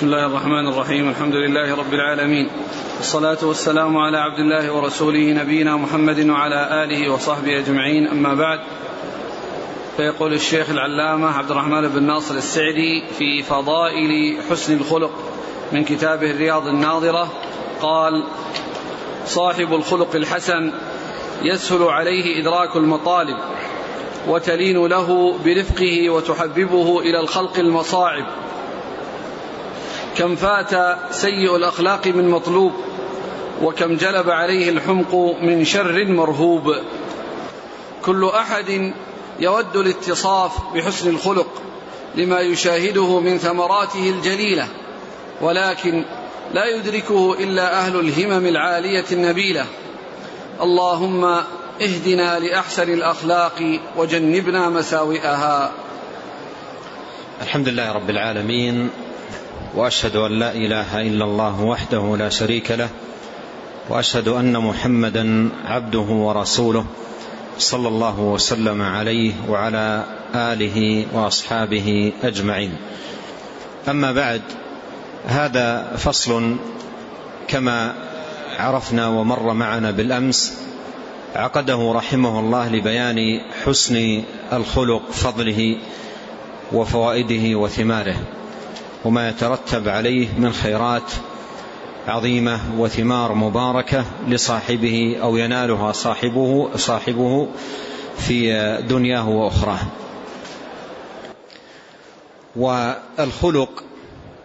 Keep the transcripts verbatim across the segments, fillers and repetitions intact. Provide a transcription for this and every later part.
بسم الله الرحمن الرحيم. الحمد لله رب العالمين، والصلاة والسلام على عبد الله ورسوله نبينا محمد وعلى آله وصحبه أجمعين، أما بعد. فيقول الشيخ العلامة عبد الرحمن بن ناصر السعدي في فضائل حسن الخلق من كتابه الرياض الناظرة، قال: صاحب الخلق الحسن يسهل عليه إدراك المطالب، وتلين له برفقه وتحببه إلى الخلق المصاعب. كم فات سيء الأخلاق من مطلوب، وكم جلب عليه الحمق من شر مرهوب. كل أحد يود الاتصاف بحسن الخلق لما يشاهده من ثمراته الجليلة، ولكن لا يدركه إلا أهل الهمم العالية النبيلة. اللهم اهدنا لأحسن الأخلاق وجنبنا مساوئها. الحمد لله رب العالمين، وأشهد أن لا إله إلا الله وحده لا شريك له، وأشهد أن محمدا عبده ورسوله، صلى الله وسلم عليه وعلى آله وأصحابه أجمعين. أما بعد، هذا فصل كما عرفنا ومر معنا بالأمس، عقده رحمه الله لبيان حسن الخلق، فضله وفوائده وثماره، وما يترتب عليه من خيرات عظيمة وثمار مباركة لصاحبه أو ينالها صاحبه, صاحبه في دنياه وأخراه. والخلق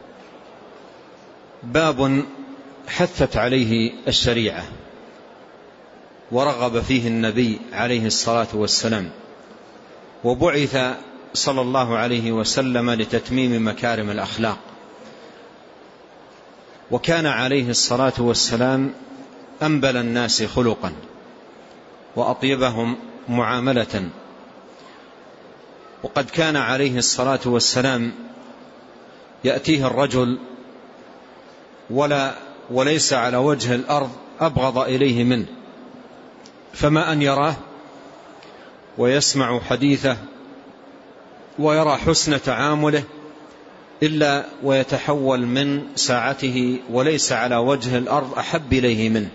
باب حثت عليه الشريعة ورغب فيه النبي عليه الصلاة والسلام، وبعث صلى الله عليه وسلم لتتميم مكارم الأخلاق. وكان عليه الصلاة والسلام أنبل الناس خلقا وأطيبهم معاملة. وقد كان عليه الصلاة والسلام يأتيه الرجل ولا وليس على وجه الأرض أبغض إليه منه، فما أن يراه ويسمع حديثه ويرى حسن تعامله إلا ويتحول من ساعته وليس على وجه الأرض أحب إليه منه.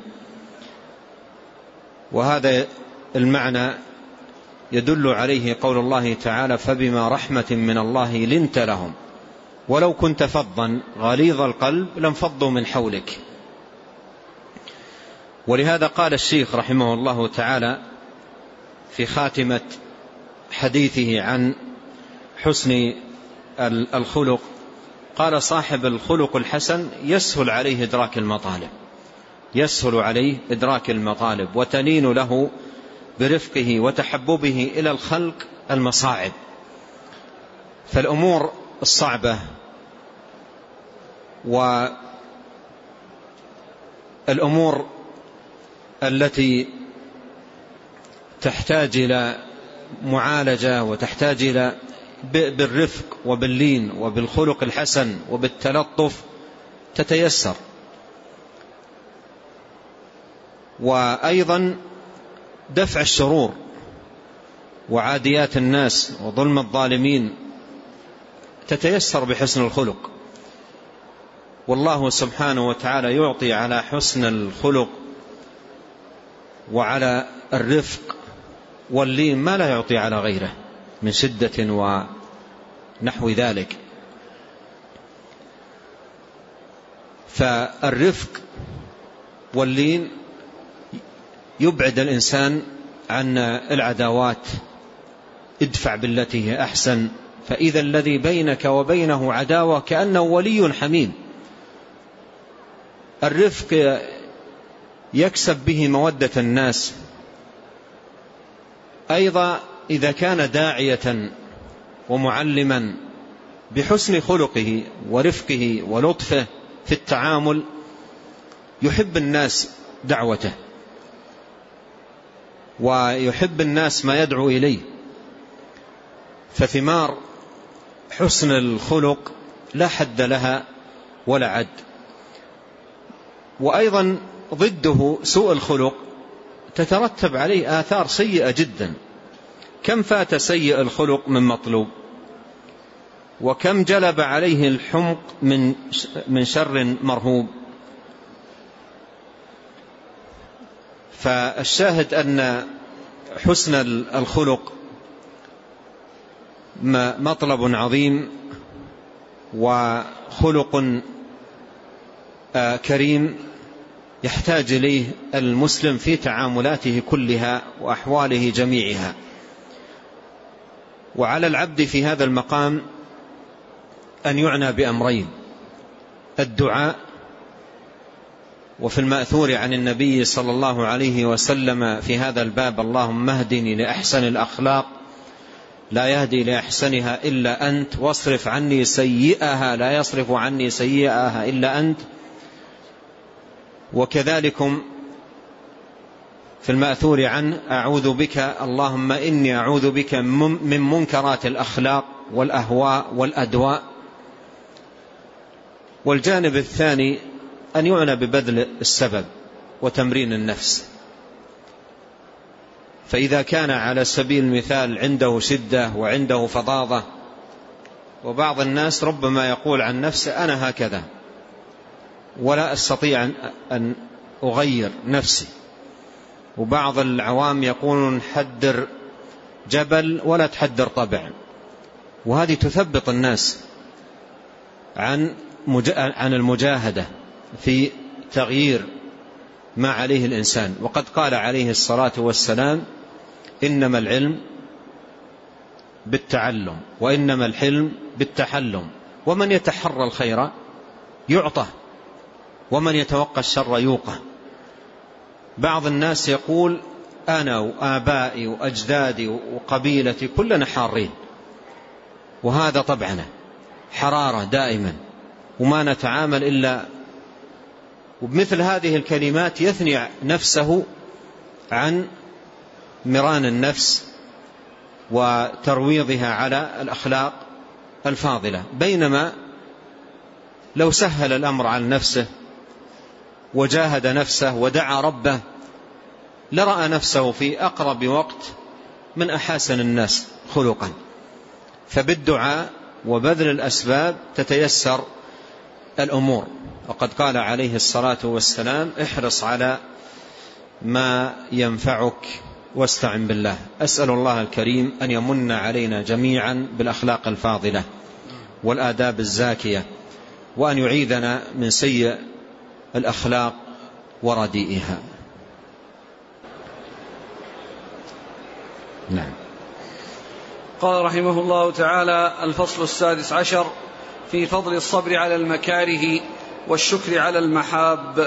وهذا المعنى يدل عليه قول الله تعالى: فبما رحمة من الله لنت لهم ولو كنت فظا غليظ القلب لانفضوا من حولك. ولهذا قال الشيخ رحمه الله تعالى في خاتمة حديثه عن حسن الخلق، قال: صاحب الخلق الحسن يسهل عليه إدراك المطالب، يسهل عليه إدراك المطالب وتلين له برفقه وتحببه إلى الخلق المصاعب. فالأمور الصعبة والأمور التي تحتاج إلى معالجة وتحتاج إلى بالرفق وباللين وبالخلق الحسن وبالتلطف تتيسر. وأيضا دفع الشرور وعاديات الناس وظلم الظالمين تتيسر بحسن الخلق. والله سبحانه وتعالى يعطي على حسن الخلق وعلى الرفق واللين ما لا يعطي على غيره من شدة ونحو ذلك. فالرفق واللين يبعد الإنسان عن العداوات. ادفع بالتي هي أحسن فإذا الذي بينك وبينه عداوة كأنه ولي حميم. الرفق يكسب به مودة الناس. أيضا إذا كان داعية ومعلما بحسن خلقه ورفقه ولطفه في التعامل يحب الناس دعوته ويحب الناس ما يدعو إليه. فثمار حسن الخلق لا حد لها ولا عد. وأيضا ضده سوء الخلق تترتب عليه آثار سيئة جدا. كم فات سيء الخلق من مطلوب، وكم جلب عليه الحمق من من شر مرهوب. فالشاهد أن حسن الخلق مطلب عظيم وخلق كريم يحتاج إليه المسلم في تعاملاته كلها وأحواله جميعها. وعلى العبد في هذا المقام أن يعنى بأمرين: الدعاء، وفي المأثور عن النبي صلى الله عليه وسلم في هذا الباب: اللهم اهدني لأحسن الأخلاق لا يهدي لأحسنها إلا أنت، واصرف عني سيئها لا يصرف عني سيئها إلا أنت. وكذلكم في المأثور عنه: أعوذ بك اللهم إني أعوذ بك من منكرات الأخلاق والأهواء والأدواء. والجانب الثاني أن يعنى ببذل السبب وتمرين النفس. فإذا كان على سبيل المثال عنده شدة وعنده فظاظة، وبعض الناس ربما يقول عن نفسه: أنا هكذا ولا أستطيع أن أغير نفسي. وبعض العوام يقولون: حدر جبل ولا تحدر طبع. وهذه تثبط الناس عن عن المجاهدة في تغيير ما عليه الإنسان. وقد قال عليه الصلاة والسلام: إنما العلم بالتعلم وإنما الحلم بالتحلم، ومن يتحرى الخير يعطى ومن يتوقى الشر يوقى. بعض الناس يقول: أنا وآبائي وأجدادي وقبيلتي كلنا حارين، وهذا طبعنا حرارة دائما وما نتعامل إلا. وبمثل هذه الكلمات يثني نفسه عن مران النفس وترويضها على الأخلاق الفاضلة. بينما لو سهل الأمر عن نفسه وجاهد نفسه ودعا ربه لرأى نفسه في أقرب وقت من أحسن الناس خلقا. فبالدعاء وبذل الأسباب تتيسر الأمور. وقد قال عليه الصلاة والسلام: احرص على ما ينفعك واستعن بالله. أسأل الله الكريم أن يمن علينا جميعا بالأخلاق الفاضلة والآداب الزاكية، وأن يعيذنا من سيء الأخلاق ورديئها. نعم. قال رحمه الله تعالى: الفصل السادس عشر في فضل الصبر على المكاره والشكر على المحاب.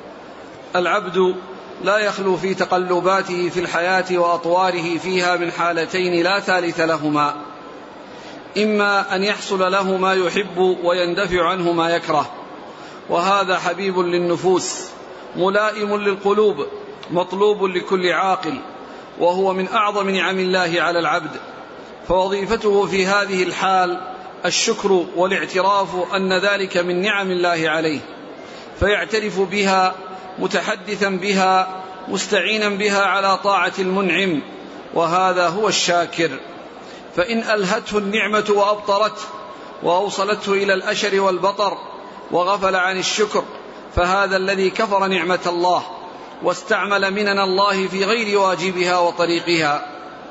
العبد لا يخلو في تقلباته في الحياة وأطواره فيها من حالتين لا ثالث لهما: إما أن يحصل له ما يحب ويندفع عنه ما يكره، وهذا حبيب للنفوس ملائم للقلوب مطلوب لكل عاقل، وهو من أعظم نعم الله على العبد. فوظيفته في هذه الحال الشكر والاعتراف أن ذلك من نعم الله عليه، فيعترف بها متحدثا بها مستعينا بها على طاعة المنعم، وهذا هو الشاكر. فإن ألهته النعمة وأبطرته وأوصلته إلى الأشر والبطر وغفل عن الشكر فهذا الذي كفر نعمة الله واستعمل منن الله في غير واجبها وطريقها.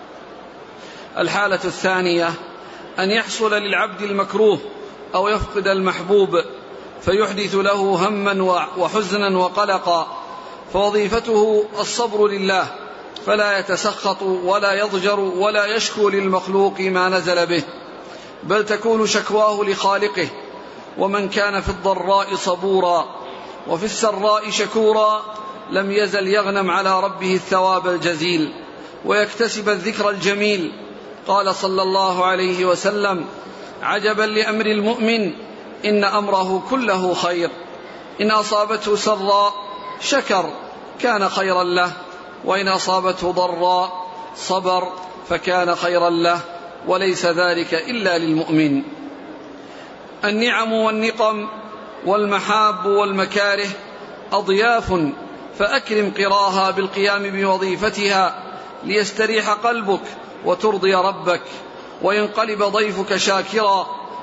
الحالة الثانية أن يحصل للعبد المكروه أو يفقد المحبوب فيحدث له هما وحزنا وقلقا، فوظيفته الصبر لله فلا يتسخط ولا يضجر ولا يشكو للمخلوق ما نزل به، بل تكون شكواه لخالقه. ومن كان في الضراء صبورا وفي السراء شكورا لم يزل يغنم على ربه الثواب الجزيل ويكتسب الذكر الجميل. قال صلى الله عليه وسلم: عجبا لأمر المؤمن إن أمره كله خير، إن أصابته سراء شكر كان خيرا له، وإن أصابته ضراء صبر فكان خيرا له، وليس ذلك إلا للمؤمن. النعم والنقم والمحاب والمكاره أضياف، فأكرم قراها بالقيام بوظيفتها ليستريح قلبك وترضي ربك، وينقلب ضيفك شاكرا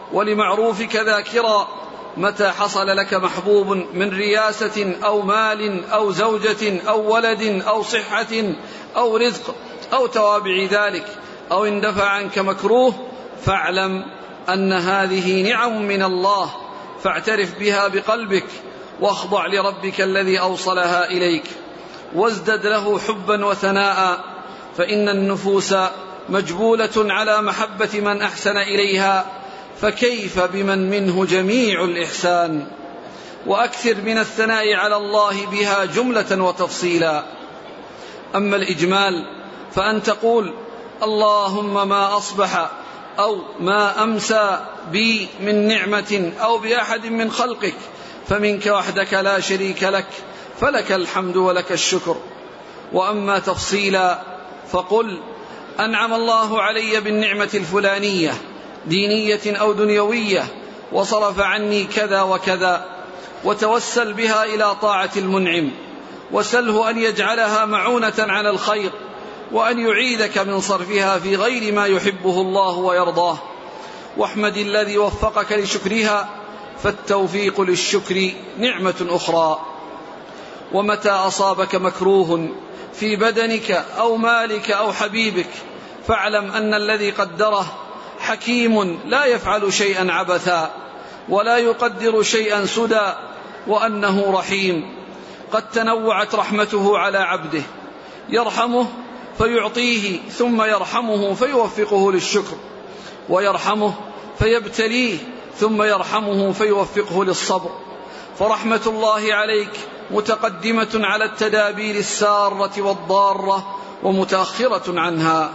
ولمعروفك ذاكرا، متى حصل لك محبوب من رياسة أو مال أو زوجة أو ولد أو صحة أو رزق أو توابع ذلك، أو اندفع عنك مكروه، فاعلم أن هذه نعم من الله، فاعترف بها بقلبك واخضع لربك الذي أوصلها إليك، وازدد له حبا وثناء، فإن النفوس مجبولة على محبة من أحسن إليها، فكيف بمن منه جميع الإحسان. وأكثر من الثناء على الله بها جملة وتفصيلا. أما الإجمال فأن تقول اللهم ما أصبح أو ما أمسى بي من نعمة أو بأحد من خلقك فمنك وحدك لا شريك لك، فلك الحمد ولك الشكر. وأما تفصيلا فقل أنعم الله علي بالنعمة الفلانية دينية أو دنيوية وصرف عني كذا وكذا، وتوسل بها إلى طاعة المنعم، وسله أن يجعلها معونة على الخير، وأن يعيدك من صرفها في غير ما يحبه الله ويرضاه، واحمد الذي وفقك لشكرها، فالتوفيق للشكر نعمة أخرى. ومتى أصابك مكروه في بدنك أو مالك أو حبيبك، فاعلم أن الذي قدره حكيم لا يفعل شيئا عبثا ولا يقدر شيئا سدى، وأنه رحيم قد تنوعت رحمته على عبده، يرحمه فيعطيه ثم يرحمه فيوفقه للشكر، ويرحمه فيبتليه ثم يرحمه فيوفقه للصبر. فرحمة الله عليك متقدمة على التدابير السارة والضارة ومتأخرة عنها.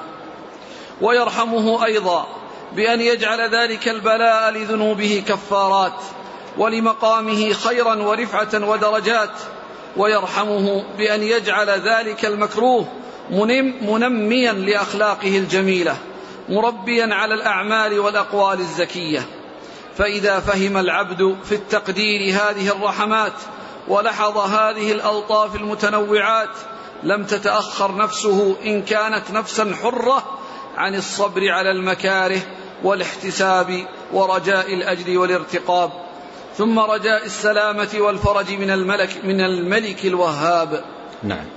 ويرحمه أيضا بأن يجعل ذلك البلاء لذنوبه كفارات، ولمقامه خيرا ورفعة ودرجات. ويرحمه بأن يجعل ذلك المكروه منميا لأخلاقه الجميلة، مربيا على الأعمال والأقوال الزكية. فإذا فهم العبد في التقدير هذه الرحمات ولحظ هذه الألطاف المتنوعات، لم تتأخر نفسه إن كانت نفسا حرة عن الصبر على المكاره والاحتساب ورجاء الأجر والارتقاب، ثم رجاء السلامة والفرج من الملك, من الملك الوهاب. نعم.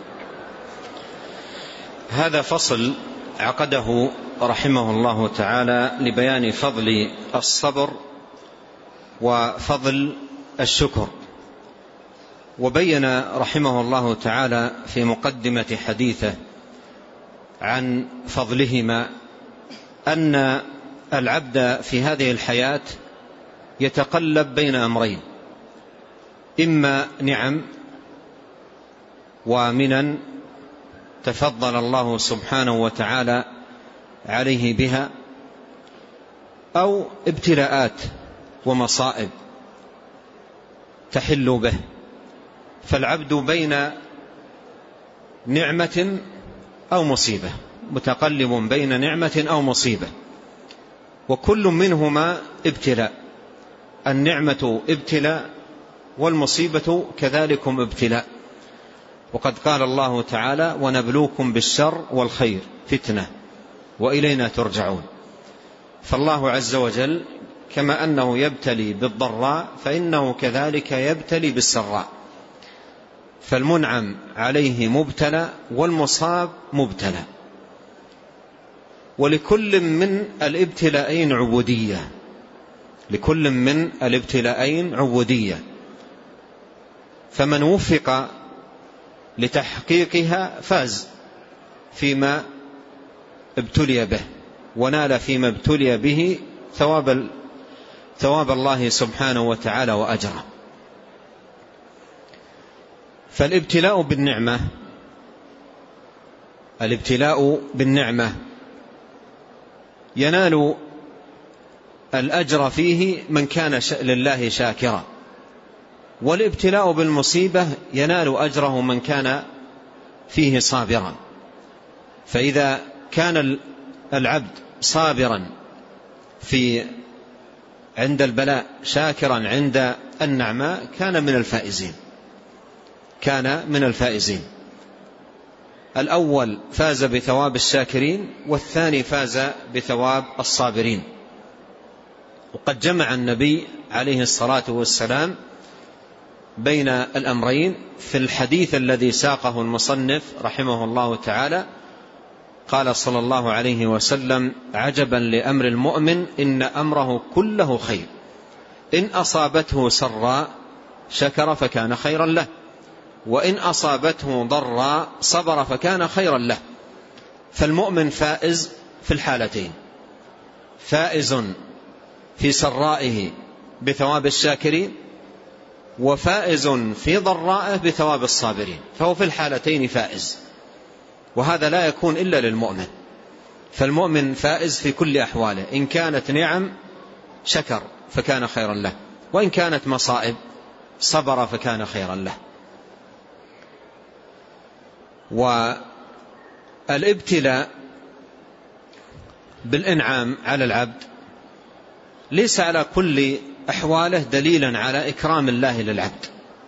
هذا فصل عقده رحمه الله تعالى لبيان فضل الصبر وفضل الشكر. وبين رحمه الله تعالى في مقدمة حديثه عن فضلهما أن العبد في هذه الحياة يتقلب بين أمرين: إما نعم ومنا تفضل الله سبحانه وتعالى عليه بها، أو ابتلاءات ومصائب تحل به. فالعبد بين نعمة أو مصيبة، متقلب بين نعمة أو مصيبة، وكل منهما ابتلاء. النعمة ابتلاء والمصيبة كذلكم ابتلاء. وقد قال الله تعالى: ونبلوكم بالشر والخير فتنة وإلينا ترجعون. فالله عز وجل كما أنه يبتلي بالضراء فإنه كذلك يبتلي بالسراء، فالمنعم عليه مبتلى والمصاب مبتلى، ولكل من الابتلاءين عبودية، لكل من الابتلاءين عبودية. فمن وفق لتحقيقها فاز فيما ابتلي به، ونال فيما ابتلي به ثواب ثواب الله سبحانه وتعالى وأجره. فالابتلاء بالنعمة الابتلاء بالنعمة ينال الأجر فيه من كان لله شاكرا، والابتلاء بالمصيبة ينال أجره من كان فيه صابرا. فإذا كان العبد صابرا في عند البلاء شاكرا عند النعماء كان من الفائزين كان من الفائزين الأول فاز بثواب الشاكرين، والثاني فاز بثواب الصابرين. وقد جمع النبي عليه الصلاة والسلام بين الأمرين في الحديث الذي ساقه المصنف رحمه الله تعالى. قال صلى الله عليه وسلم: عجبا لأمر المؤمن إن أمره كله خير، إن أصابته سراء شكر فكان خيرا له، وإن أصابته ضراء صبر فكان خيرا له. فالمؤمن فائز في الحالتين، فائز في سرائه بثواب الشاكرين، وفائز في ضرائه بثواب الصابرين، فهو في الحالتين فائز، وهذا لا يكون إلا للمؤمن. فالمؤمن فائز في كل أحواله، إن كانت نعم شكر فكان خيرا له، وإن كانت مصائب صبر فكان خيرا له. والابتلاء بالإنعام على العبد ليس على كل أحواله دليلا على إكرام الله للعبد،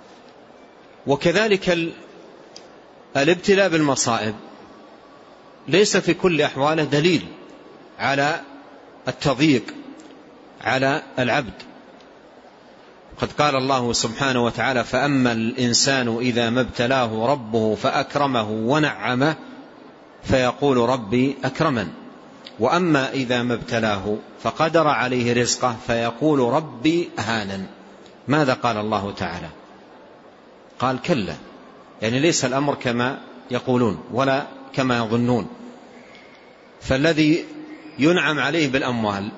وكذلك الابتلاء بالمصائب ليس في كل أحواله دليل على التضييق على العبد. قد قال الله سبحانه وتعالى: فأما الإنسان إذا ما ابتلاه ربه فأكرمه ونعمه فيقول ربي أكرمن، وأما إذا ما ابتلاه فقدر عليه رزقه فيقول ربي أهانن. ماذا قال الله تعالى؟ قال: كلا، يعني ليس الأمر كما يقولون ولا كما يظنون. فالذي ينعم عليه بالأموال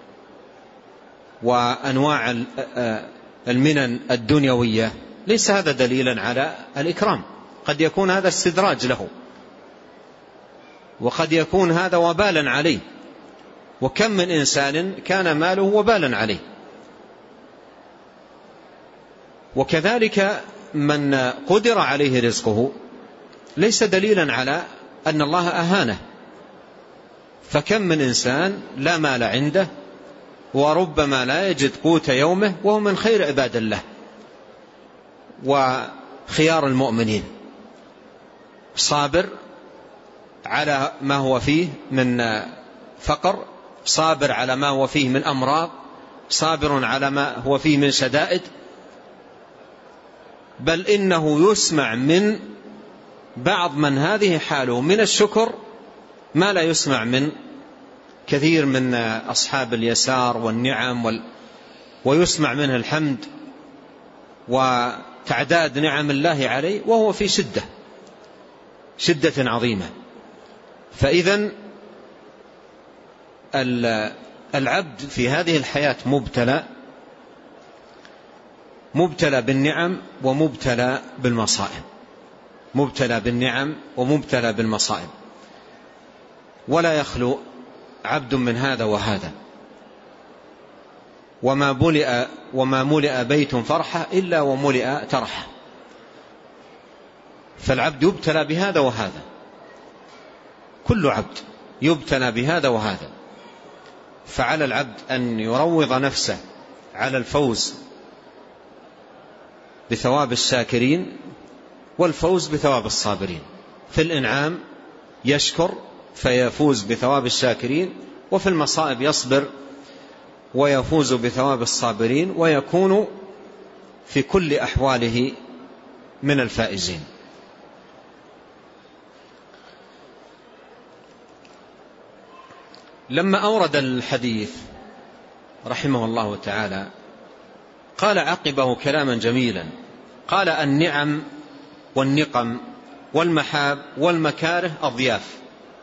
وأنواع المنن الدنيوية ليس هذا دليلا على الإكرام، قد يكون هذا استدراج له، وقد يكون هذا وبالا عليه. وكم من إنسان كان ماله وبالا عليه. وكذلك من قدر عليه رزقه ليس دليلا على أن الله أهانه. فكم من إنسان لا مال عنده وربما لا يجد قوت يومه وهو من خير عباد الله وخيار المؤمنين، صابر على ما هو فيه من فقر، صابر على ما هو فيه من أمراض، صابر على ما هو فيه من شدائد، بل إنه يسمع من بعض من هذه حاله من الشكر ما لا يسمع من كثير من أصحاب اليسار والنعم وال... ويسمع منه الحمد وتعداد نعم الله عليه وهو في شدة شدة عظيمة. فإذن العبد في هذه الحياة مبتلى مبتلى بالنعم ومبتلى بالمصائب، مبتلى بالنعم ومبتلى بالمصائب، ولا يخلو عبد من هذا وهذا. وما ملئ وما ملئ بيت فرحة إلا وملئ ترحة. فالعبد يبتلى بهذا وهذا، كل عبد يبتلى بهذا وهذا. فعلى العبد أن يروض نفسه على الفوز بثواب الشاكرين والفوز بثواب الصابرين. في الإنعام يشكر فيفوز بثواب الشاكرين، وفي المصائب يصبر ويفوز بثواب الصابرين، ويكون في كل أحواله من الفائزين. لما أورد الحديث رحمه الله تعالى قال عقبه كلاما جميلا، قال: النعم والنقم والمحاب والمكاره أضياف.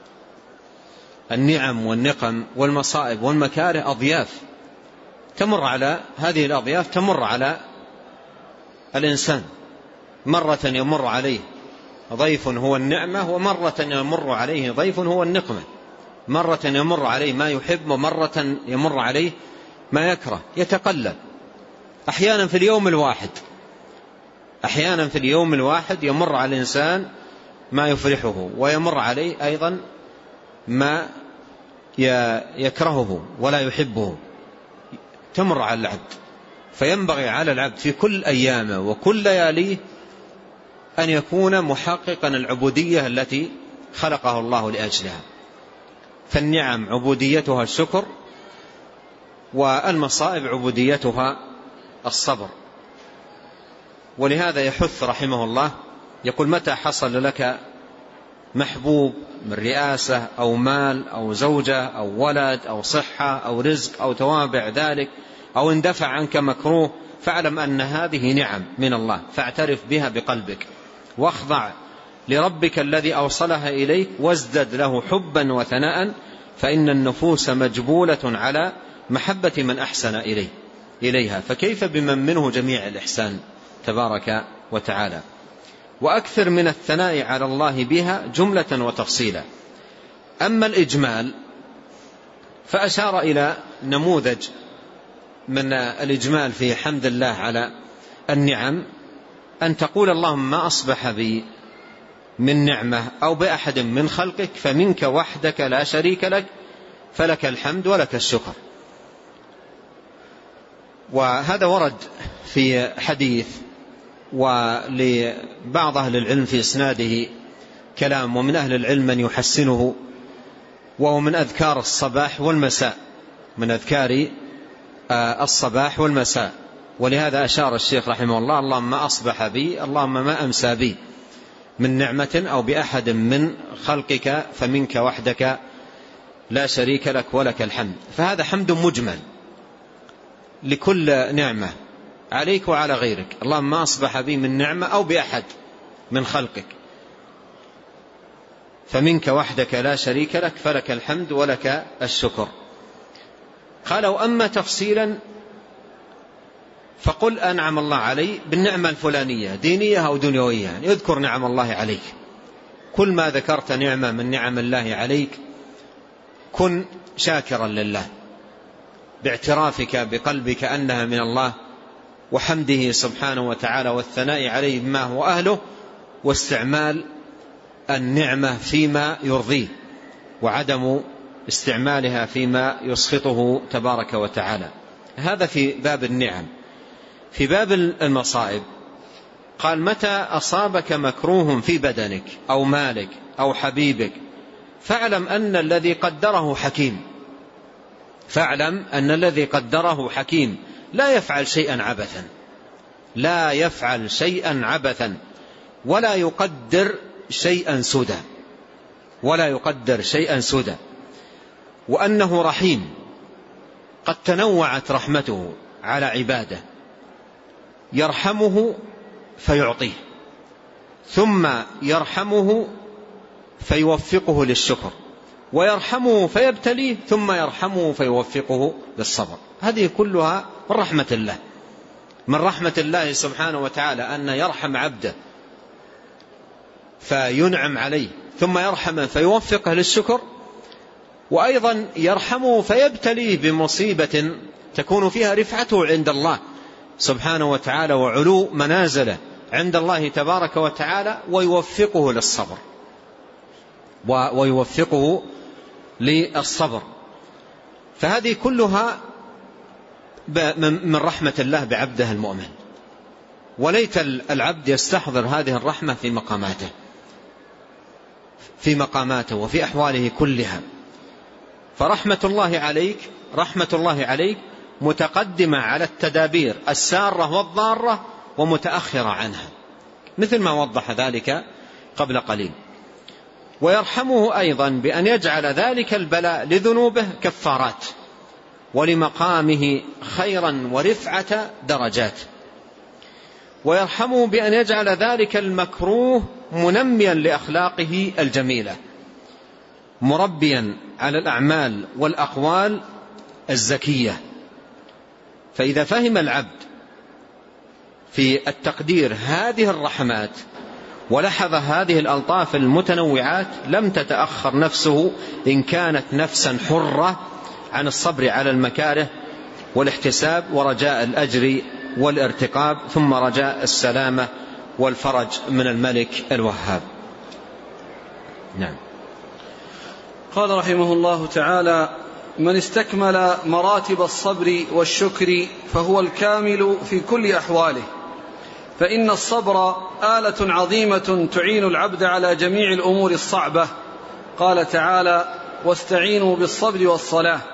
النعم والنقم والمصائب والمكاره أضياف تمر على هذه الأضياف، تمر على الإنسان. مرة يمر عليه ضيف هو النعمة، ومرة يمر عليه ضيف هو النقمة. مرة يمر عليه ما يحب، ومرة يمر عليه ما يكره، يتقلب. أحيانا في اليوم الواحد أحيانا في اليوم الواحد يمر على الإنسان ما يفرحه، ويمر عليه أيضا ما يكرهه ولا يحبه، تمر على العبد. فينبغي على العبد في كل أيامه وكل لياليه أن يكون محققا العبودية التي خلقه الله لأجلها. فالنعم عبوديتها الشكر، والمصائب عبوديتها الصبر. ولهذا يحث رحمه الله يقول: متى حصل لك محبوب من رئاسة أو مال أو زوجة أو ولد أو صحة أو رزق أو توابع ذلك، أو اندفع عنك مكروه، فاعلم أن هذه نعم من الله، فاعترف بها بقلبك واخضع لربك الذي أوصلها إليك، وازدد له حبا وثناء، فإن النفوس مجبولة على محبة من أحسن إليه إليها، فكيف بمن منه جميع الإحسان تبارك وتعالى. وأكثر من الثناء على الله بها جملة وتفصيلا. أما الإجمال فأشار إلى نموذج من الإجمال في حمد الله على النعم، أن تقول: اللهم ما أصبح بي من نعمة أو بأحد من خلقك فمنك وحدك لا شريك لك، فلك الحمد ولك الشكر. وهذا ورد في حديث، ولبعض أهل العلم في إسناده كلام، ومن أهل العلم من يحسنه، وهو من أذكار الصباح والمساء، من أذكار الصباح والمساء. ولهذا أشار الشيخ رحمه الله: اللهم ما أصبح بي، اللهم ما أمسى بي من نعمة أو بأحد من خلقك فمنك وحدك لا شريك لك ولك الحمد. فهذا حمد مجمل لكل نعمة عليك وعلى غيرك. اللهم ما أصبح بي من نعمة أو بأحد من خلقك فمنك وحدك لا شريك لك، فلك الحمد ولك الشكر. قالوا: أما تفصيلا فقل أنعم الله علي بالنعمة الفلانية، دينية أو دنيوية، يعني اذكر نعم الله عليك. كل ما ذكرت نعمة من نعم الله عليك كن شاكرا لله باعترافك بقلبك أنها من الله، وحمده سبحانه وتعالى والثناء عليه بما هو أهله، واستعمال النعمة فيما يرضيه، وعدم استعمالها فيما يسخطه تبارك وتعالى. هذا في باب النعم. في باب المصائب قال: متى أصابك مكروه في بدنك أو مالك أو حبيبك فاعلم أن الذي قدره حكيم، فاعلم أن الذي قدره حكيم، لا يفعل شيئا عبثا، لا يفعل شيئا عبثا، ولا يقدر شيئا سدى، ولا يقدر شيئا سدى، وأنه رحيم قد تنوعت رحمته على عباده، يرحمه فيعطيه، ثم يرحمه فيوفقه للشكر، ويرحمه فيبتليه، ثم يرحمه فيوفقه للصبر. هذه كلها من رحمة الله، من رحمة الله سبحانه وتعالى أن يرحم عبده فينعم عليه، ثم يرحمه فيوفقه للشكر، وأيضا يرحمه فيبتليه بمصيبة تكون فيها رفعته عند الله سبحانه وتعالى وعلو منازله عند الله تبارك وتعالى، ويوفقه للصبر ويوفقه للصبر. فهذه كلها من رحمة الله بعبده المؤمن. وليت العبد يستحضر هذه الرحمة في مقاماته في مقاماته وفي أحواله كلها. فرحمة الله عليك رحمة الله عليك متقدمة على التدابير السارة والضارة ومتأخرة عنها، مثل ما وضح ذلك قبل قليل. ويرحمه أيضا بأن يجعل ذلك البلاء لذنوبه كفارات، ولمقامه خيرا ورفعة درجات. ويرحمه بأن يجعل ذلك المكروه منميا لأخلاقه الجميلة، مربيا على الأعمال والأقوال الزكية. فإذا فهم العبد في التقدير هذه الرحمات ولحظ هذه الألطاف المتنوعات لم تتأخر نفسه إن كانت نفسا حرة عن الصبر على المكاره والاحتساب ورجاء الأجر والارتقاب، ثم رجاء السلامة والفرج من الملك الوهاب. نعم. قال رحمه الله تعالى: من استكمل مراتب الصبر والشكر فهو الكامل في كل أحواله، فإن الصبر آلة عظيمة تعين العبد على جميع الأمور الصعبة. قال تعالى: واستعينوا بالصبر والصلاة.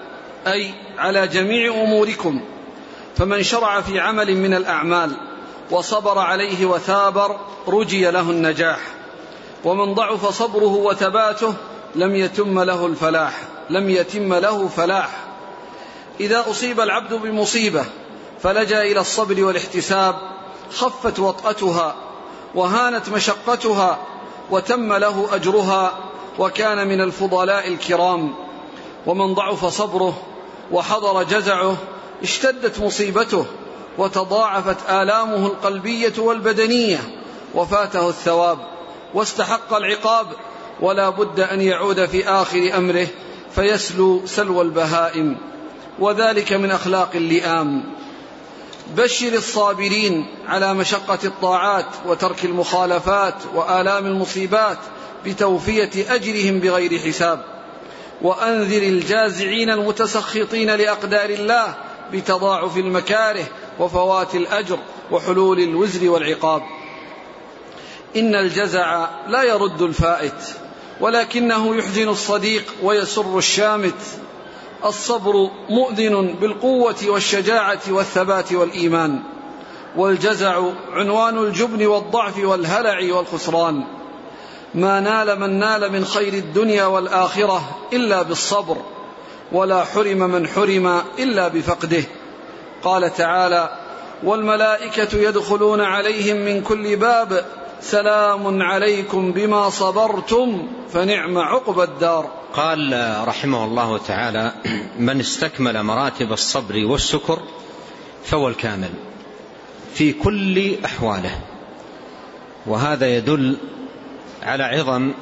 أي على جميع أموركم. فمن شرع في عمل من الأعمال وصبر عليه وثابر رجي له النجاح، ومن ضعف صبره وثباته لم يتم له الفلاح لم يتم له فلاح. إذا أصيب العبد بمصيبة فلجأ إلى الصبر والاحتساب خفت وطأتها وهانت مشقتها وتم له أجرها وكان من الفضلاء الكرام. ومن ضعف صبره وحضر جزعه اشتدت مصيبته وتضاعفت آلامه القلبية والبدنية وفاته الثواب واستحق العقاب، ولا بد أن يعود في آخر أمره فيسلو سلو البهائم، وذلك من أخلاق اللئام. بشر الصابرين على مشقة الطاعات وترك المخالفات وآلام المصيبات بتوفية أجرهم بغير حساب، وأنذر الجازعين المتسخطين لأقدار الله بتضاعف المكاره وفوات الأجر وحلول الوزر والعقاب. إن الجزع لا يرد الفائت ولكنه يحزن الصديق ويسر الشامت. الصبر مؤذن بالقوة والشجاعة والثبات والإيمان، والجزع عنوان الجبن والضعف والهلع والخسران. ما نال من نال من خير الدنيا والآخرة إلا بالصبر، ولا حرم من حرم إلا بفقده. قال تعالى: والملائكة يدخلون عليهم من كل باب سلام عليكم بما صبرتم فنعم عقبى الدار. قال رحمه الله تعالى: من استكمل مراتب الصبر والشكر فهو الكامل في كل أحواله. وهذا يدل على عظم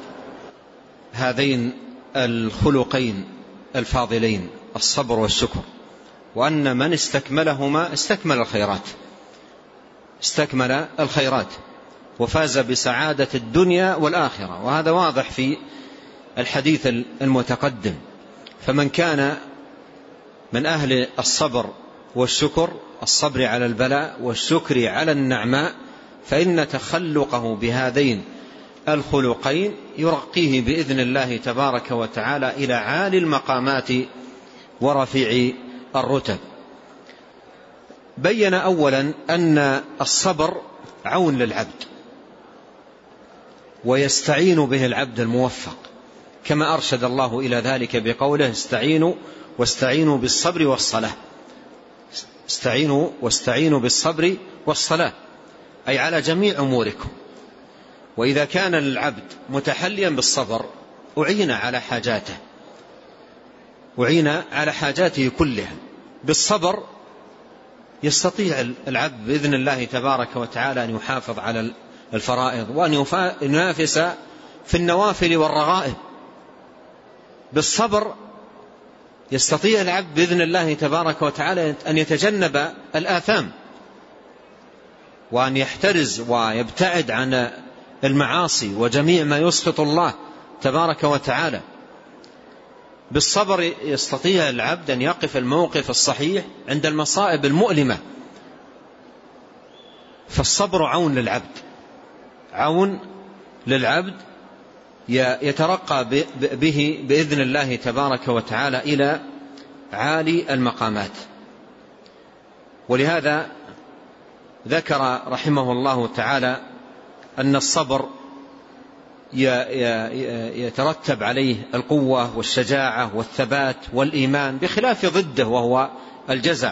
هذين الخلقين الفاضلين الصبر والشكر، وأن من استكملهما استكمل الخيرات استكمل الخيرات وفاز بسعادة الدنيا والآخرة. وهذا واضح في الحديث المتقدم. فمن كان من أهل الصبر والشكر، الصبر على البلاء والشكر على النعماء، فإن تخلقه بهذين الخلقين يرقيه بإذن الله تبارك وتعالى إلى عالي المقامات ورفيع الرتب. بين أولا أن الصبر عون للعبد ويستعين به العبد الموفق، كما أرشد الله إلى ذلك بقوله: استعينوا واستعينوا بالصبر والصلاة. استعينوا واستعينوا بالصبر والصلاة أي على جميع أموركم. وإذا كان العبد متحليا بالصبر أعين على حاجاته أعين على حاجاته كلها. بالصبر يستطيع العبد بإذن الله تبارك وتعالى أن يحافظ على الفرائض وأن ينافس في النوافل والرغائب. بالصبر يستطيع العبد بإذن الله تبارك وتعالى أن يتجنب الآثام وأن يحترز ويبتعد عن المعاصي وجميع ما يسخط الله تبارك وتعالى. بالصبر يستطيع العبد أن يقف الموقف الصحيح عند المصائب المؤلمة. فالصبر عون للعبد عون للعبد يترقى به بإذن الله تبارك وتعالى إلى عالي المقامات. ولهذا ذكر رحمه الله تعالى أن الصبر يترتب عليه القوة والشجاعة والثبات والإيمان، بخلاف ضده وهو الجزع،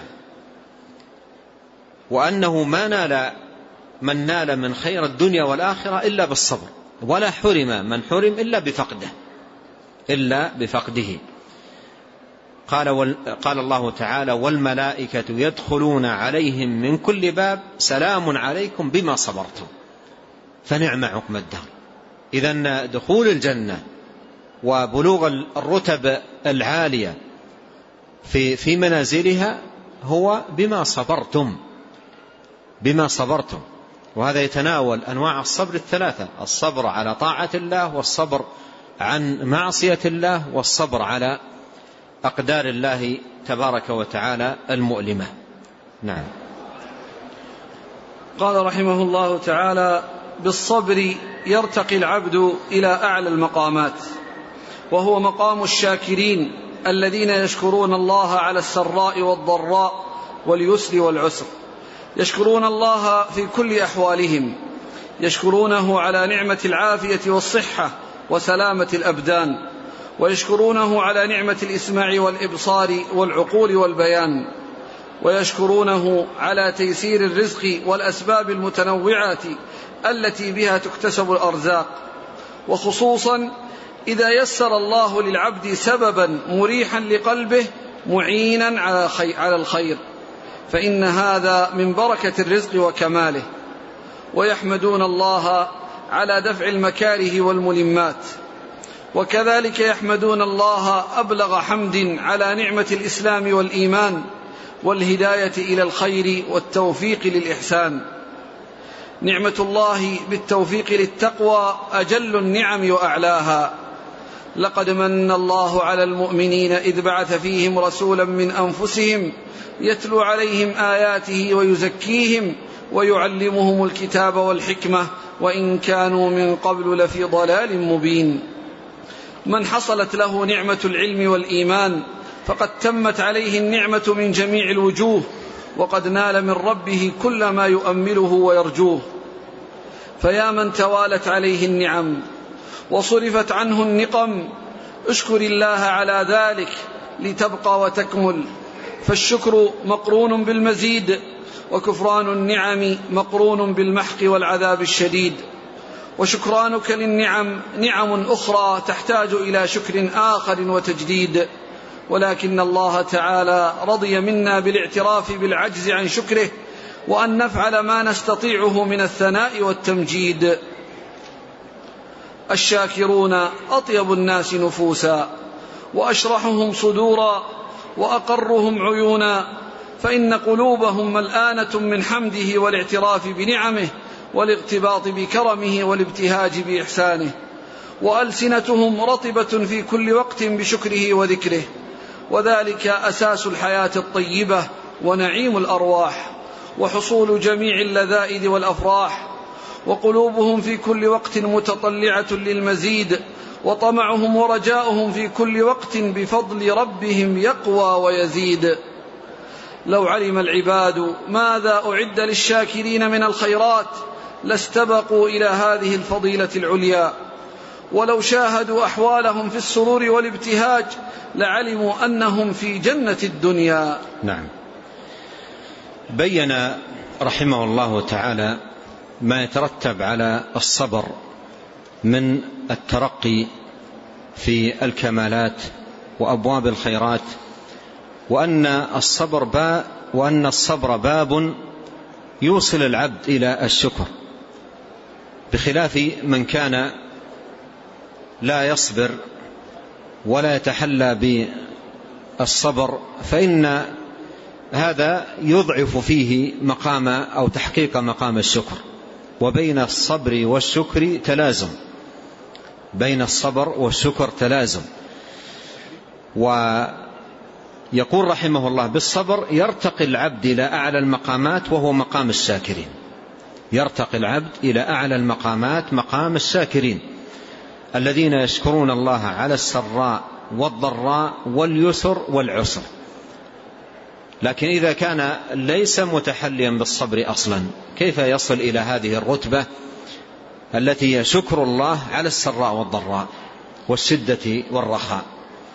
وأنه ما نال من نال من خير الدنيا والآخرة إلا بالصبر، ولا حرم من حرم إلا بفقده إلا بفقده. قال, قال الله تعالى: والملائكة يدخلون عليهم من كل باب سلام عليكم بما صبرتم فنعم عقبى الدار. إذن دخول الجنة وبلوغ الرتب العالية في, في منازلها هو بما صبرتم بما صبرتم. وهذا يتناول أنواع الصبر الثلاثة: الصبر على طاعة الله، والصبر عن معصية الله، والصبر على أقدار الله تبارك وتعالى المؤلمة. نعم. قال رحمه الله تعالى: بالصبر يرتقي العبد إلى أعلى المقامات، وهو مقام الشاكرين الذين يشكرون الله على السراء والضراء واليسر والعسر، يشكرون الله في كل أحوالهم، يشكرونه على نعمة العافية والصحة وسلامة الأبدان، ويشكرونه على نعمة الإسماع والإبصار والعقول والبيان، ويشكرونه على تيسير الرزق والأسباب المتنوعة التي بها تكتسب الأرزاق، وخصوصا إذا يسر الله للعبد سببا مريحا لقلبه معينا على الخير، فإن هذا من بركة الرزق وكماله. ويحمدون الله على دفع المكاره والملمات، وكذلك يحمدون الله أبلغ حمد على نعمة الإسلام والإيمان والهداية إلى الخير والتوفيق للإحسان. نعمة الله بالتوفيق للتقوى أجل النعم وأعلاها. لقد من الله على المؤمنين إذ بعث فيهم رسولا من أنفسهم يتلو عليهم آياته ويزكيهم ويعلمهم الكتاب والحكمة وإن كانوا من قبل لفي ضلال مبين. من حصلت له نعمة العلم والإيمان فقد تمت عليه النعمة من جميع الوجوه، وقد نال من ربه كل ما يؤمله ويرجوه. فيا من توالت عليه النعم وصرفت عنه النقم، اشكر الله على ذلك لتبقى وتكمل، فالشكر مقرون بالمزيد، وكفران النعم مقرون بالمحق والعذاب الشديد. وشكرانك للنعم نعم أخرى تحتاج إلى شكر آخر وتجديد، ولكن الله تعالى رضي منا بالاعتراف بالعجز عن شكره، وأن نفعل ما نستطيعه من الثناء والتمجيد. الشاكرون أطيب الناس نفوسا، وأشرحهم صدورا، وأقرهم عيونا، فإن قلوبهم ملآنة من حمده والاعتراف بنعمه والاغتباط بكرمه والابتهاج بإحسانه، وألسنتهم رطبة في كل وقت بشكره وذكره، وذلك أساس الحياة الطيبة ونعيم الأرواح وحصول جميع اللذائذ والأفراح. وقلوبهم في كل وقت متطلعة للمزيد، وطمعهم ورجاؤهم في كل وقت بفضل ربهم يقوى ويزيد. لو علم العباد ماذا أعد للشاكرين من الخيرات لاستبقوا إلى هذه الفضيلة العليا، ولو شاهدوا أحوالهم في السرور والابتهاج لعلموا أنهم في جنة الدنيا. نعم. بين رحمه الله تعالى ما يترتب على الصبر من الترقي في الكمالات وأبواب الخيرات، وأن الصبر باب وأن الصبر باب يوصل العبد إلى الشكر، بخلاف من كان لا يصبر ولا يتحلى بالصبر، فإن هذا يضعف فيه مقام أو تحقيق مقام الشكر. وبين الصبر والشكر تلازم، بين الصبر والشكر تلازم. ويقول رحمه الله بالصبر يرتقي العبد إلى أعلى المقامات وهو مقام الشاكرين، يرتقي العبد إلى أعلى المقامات مقام الشاكرين الذين يشكرون الله على السراء والضراء واليسر والعسر. لكن إذا كان ليس متحليا بالصبر أصلا كيف يصل إلى هذه الرتبة التي هي شكر الله على السراء والضراء والشدة والرخاء؟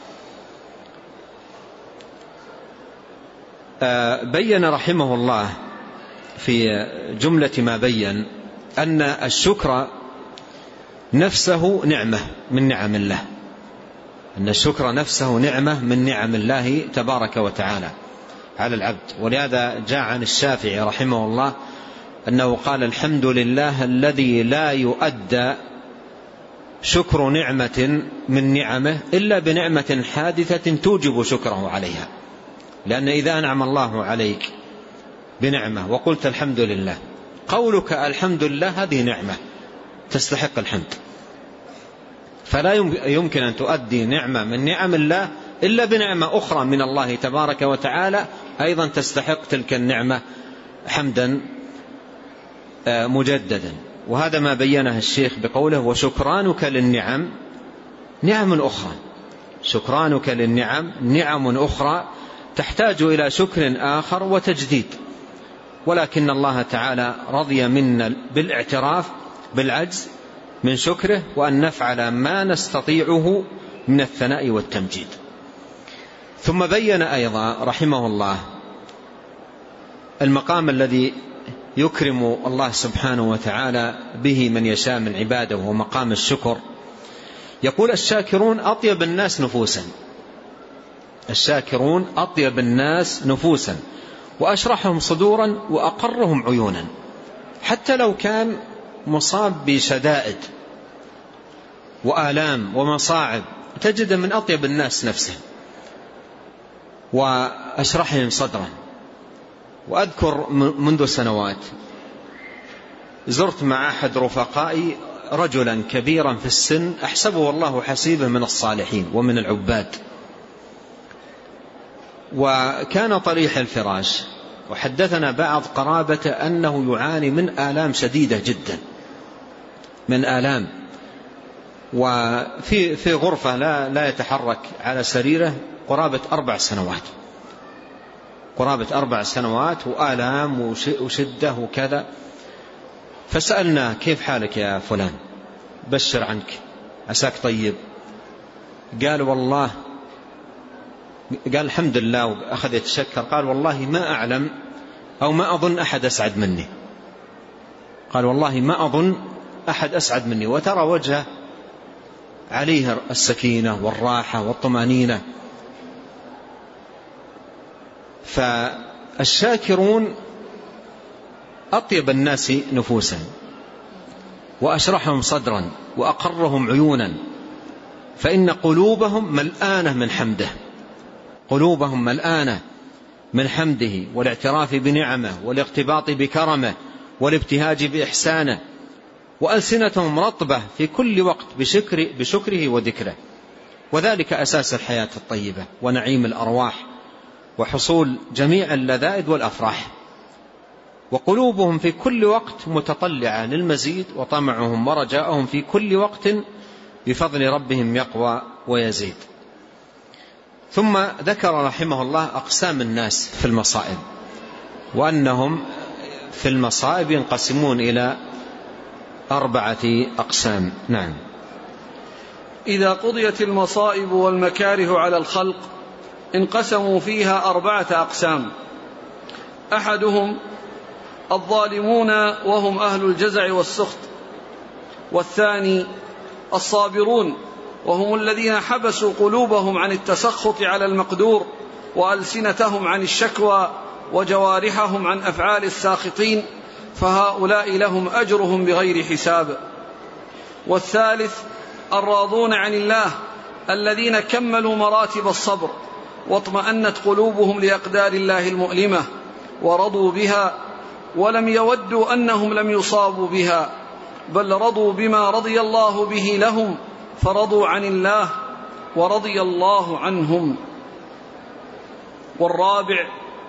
بين رحمه الله في جملة ما بين أن الشكر نفسه نعمة من نعم الله، أن الشكر نفسه نعمة من نعم الله تبارك وتعالى على العبد. ولهذا جاء عن الشافعي رحمه الله أنه قال: الحمد لله الذي لا يؤدى شكر نعمة من نعمه إلا بنعمة حادثة توجب شكره عليها. لأن إذا أنعم الله عليك بنعمة وقلت الحمد لله، قولك الحمد لله هذه نعمة تستحق الحمد، فلا يمكن أن تؤدي نعمة من نعم الله إلا بنعمة أخرى من الله تبارك وتعالى أيضا تستحق تلك النعمة حمدا مجددا. وهذا ما بينه الشيخ بقوله: وشكرانك للنعم نعم أخرى. شكرانك للنعم نعم أخرى تحتاج إلى شكر آخر وتجديد، ولكن الله تعالى رضي منا بالاعتراف بالعجز من شكره، وأن نفعل ما نستطيعه من الثناء والتمجيد. ثم بين أيضا رحمه الله المقام الذي يكرم الله سبحانه وتعالى به من يشاء من عباده، ومقام الشكر. يقول: الشاكرون أطيب الناس نفوسا، الشاكرون أطيب الناس نفوسا وأشرحهم صدورا وأقرهم عيونا. حتى لو كان مصاب بشدائد وآلام ومصاعب تجد من أطيب الناس نفسه وأشرحهم صدرا. وأذكر منذ سنوات زرت مع أحد رفقائي رجلا كبيرا في السن أحسبه والله حسيبه من الصالحين ومن العباد، وكان طريح الفراش، وحدثنا بعض قرابة أنه يعاني من آلام شديدة جدا، من آلام، وفي في غرفة لا لا يتحرك على سريره قرابة أربع سنوات قرابة أربع سنوات وآلام وشدة وكذا. فسألنا: كيف حالك يا فلان؟ بشر عنك، عساك طيب. قال: والله، قال: الحمد لله، وأخذ يتشكر. قال: والله ما أعلم أو ما أظن أحد أسعد مني. قال: والله ما أظن أحد أسعد مني. وترى وجهه عليه السكينة والراحة والطمأنينة. فالشاكرون أطيب الناس نفوسا وأشرحهم صدرا وأقرهم عيونا، فإن قلوبهم ملآنة من حمده، قلوبهم ملآنة من حمده والاعتراف بنعمه والاقتباط بكرمه والابتهاج بإحسانه، وألسنتهم رطبة في كل وقت بشكر بشكره وذكره. وذلك أساس الحياة الطيبة ونعيم الأرواح وحصول جميع اللذائذ والأفراح. وقلوبهم في كل وقت متطلعة للمزيد، وطمعهم ورجاءهم في كل وقت بفضل ربهم يقوى ويزيد. ثم ذكر رحمه الله أقسام الناس في المصائب، وأنهم في المصائب ينقسمون إلى أربعة أقسام. نعم. إذا قضيت المصائب والمكاره على الخلق انقسموا فيها أربعة أقسام: أحدهم الظالمون وهم أهل الجزع والسخط، والثاني الصابرون وهم الذين حبسوا قلوبهم عن التسخط على المقدور وألسنتهم عن الشكوى وجوارحهم عن أفعال الساخطين، فهؤلاء لهم أجرهم بغير حساب. والثالث الراضون عن الله الذين كملوا مراتب الصبر واطمأنت قلوبهم لأقدار الله المؤلمة ورضوا بها، ولم يودوا أنهم لم يصابوا بها، بل رضوا بما رضي الله به لهم، فرضوا عن الله ورضي الله عنهم. والرابع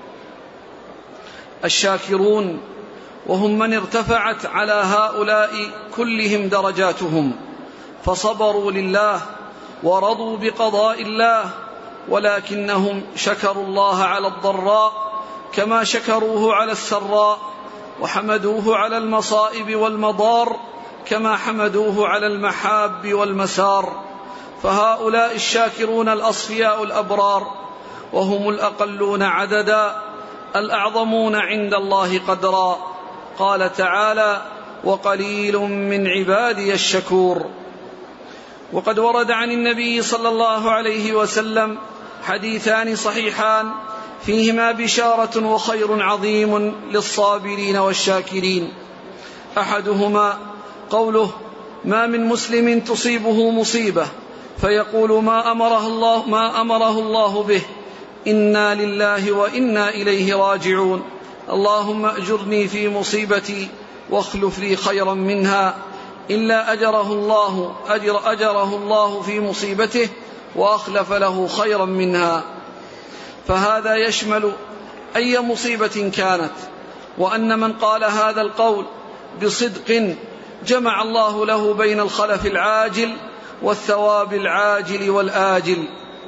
الشاكرون وهم من ارتفعت على هؤلاء كلهم درجاتهم، فصبروا لله ورضوا بقضاء الله، ولكنهم شكروا الله على الضراء كما شكروه على السراء، وحمدوه على المصائب والمضار كما حمدوه على المحاب والمسار. فهؤلاء الشاكرون الأصفياء الأبرار، وهم الأقلون عددا الأعظمون عند الله قدرا. قال تعالى: وقليل من عبادي الشكور. وقد ورد عن النبي صلى الله عليه وسلم حديثان صحيحان فيهما بشارة وخير عظيم للصابرين والشاكرين. أحدهما قوله: ما من مسلم تصيبه مصيبة فيقول ما أمره الله, ما أمره الله به، إنا لله وإنا إليه راجعون، اللهم أجرني في مصيبتي واخلف لي خيرا منها، إلا أجره الله, أجر أجره الله في مصيبته وأخلف له خيرا منها. فهذا يشمل أي مصيبة كانت، وأن من قال هذا القول بصدق جمع الله له بين الخلف العاجل والثواب العاجل والآجل،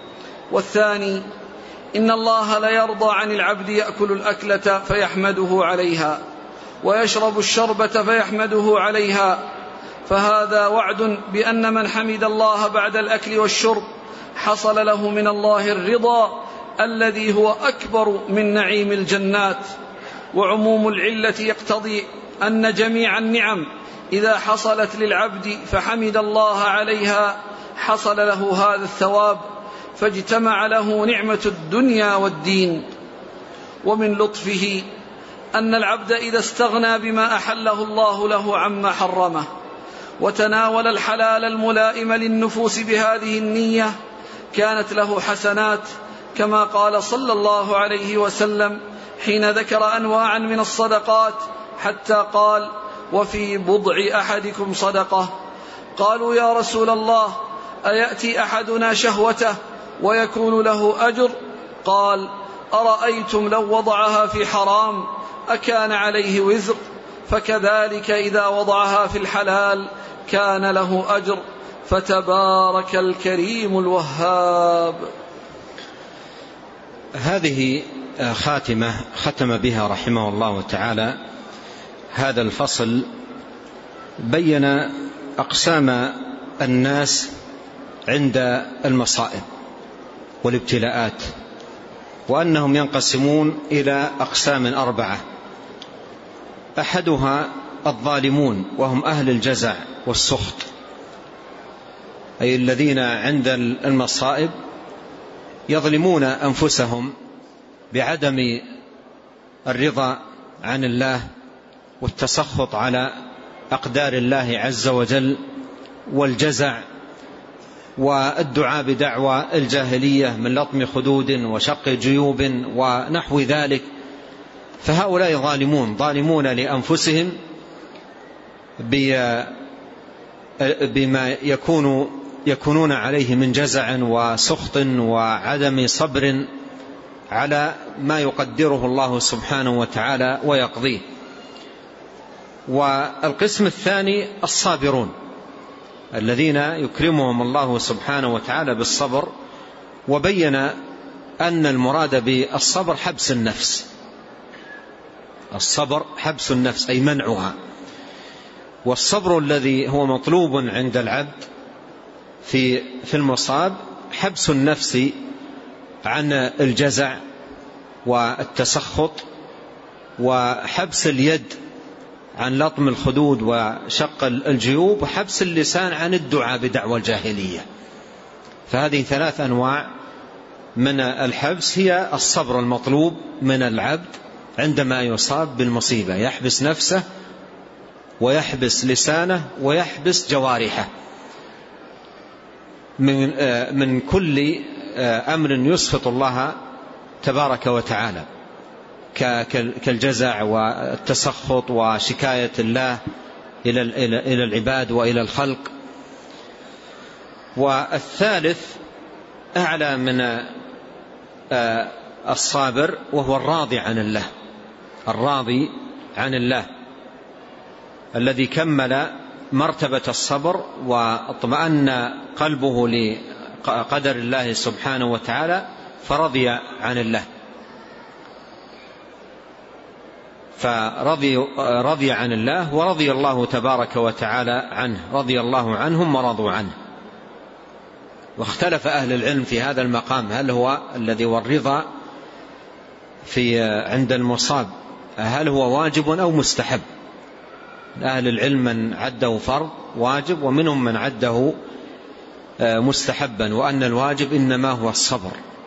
والثاني إن الله ليرضى عن العبد يأكل الأكلة فيحمده عليها ويشرب الشربة فيحمده عليها، فهذا وعد بأن من حمد الله بعد الأكل والشرب حصل له من الله الرضا الذي هو أكبر من نعيم الجنات. وعموم العلة يقتضي أن جميع النعم إذا حصلت للعبد فحمد الله عليها حصل له هذا الثواب، فاجتمع له نعمة الدنيا والدين. ومن لطفه أن العبد إذا استغنى بما أحله الله له عما حرمه وتناول الحلال الملائم للنفوس بهذه النية كانت له حسنات، كما قال صلى الله عليه وسلم حين ذكر أنواعا من الصدقات حتى قال: وفي بضع أحدكم صدقة. قالوا: يا رسول الله، أيأتي أحدنا شهوته ويكون له أجر؟ قال: أرأيتم لو وضعها في حرام أكان عليه وزر؟ فكذلك إذا وضعها في الحلال كان له أجر، فتبارك الكريم الوهاب. هذه خاتمة ختم بها رحمه الله تعالى هذا الفصل، بين أقسام الناس عند المصائب والابتلاءات، وأنهم ينقسمون إلى أقسام أربعة. أحدها الظالمون، وهم أهل الجزع والسخط، أي الذين عند المصائب يظلمون أنفسهم بعدم الرضا عن الله والتسخط على أقدار الله عز وجل والجزع والدعاء بدعوى الجاهلية من لطم خدود وشق جيوب ونحو ذلك. فهؤلاء ظالمون ظالمون لأنفسهم بما يكون يكونون عليه من جزع وسخط وعدم صبر على ما يقدره الله سبحانه وتعالى ويقضيه. والقسم الثاني الصابرون، الذين يكرمهم الله سبحانه وتعالى بالصبر، وبين أن المراد بالصبر حبس النفس. الصبر حبس النفس أي منعها. والصبر الذي هو مطلوب عند العبد في في المصاب حبس النفس عن الجزع والتسخط، وحبس اليد عن لطم الخدود وشق الجيوب، وحبس اللسان عن الدعاء بدعوى الجاهلية. فهذه ثلاث أنواع من الحبس هي الصبر المطلوب من العبد عندما يصاب بالمصيبة، يحبس نفسه ويحبس لسانه ويحبس جوارحه من من كل أمر يسخط الله تبارك وتعالى، كالجزع والتسخط وشكاية الله إلى العباد وإلى الخلق. والثالث أعلى من الصابر، وهو الراضي عن الله، الراضي عن الله الذي كمل مرتبة الصبر واطمأن قلبه لقدر الله سبحانه وتعالى فرضي عن الله، فرضي رضي عن الله ورضي الله تبارك وتعالى عنه، رضي الله عنهم ورضوا عنه. واختلف أهل العلم في هذا المقام، هل هو الذي هو الرضا في عند المصاب هل هو واجب أو مستحب؟ أهل العلم من عده فرض واجب، ومنهم من عده مستحبا، وأن الواجب إنما هو الصبر.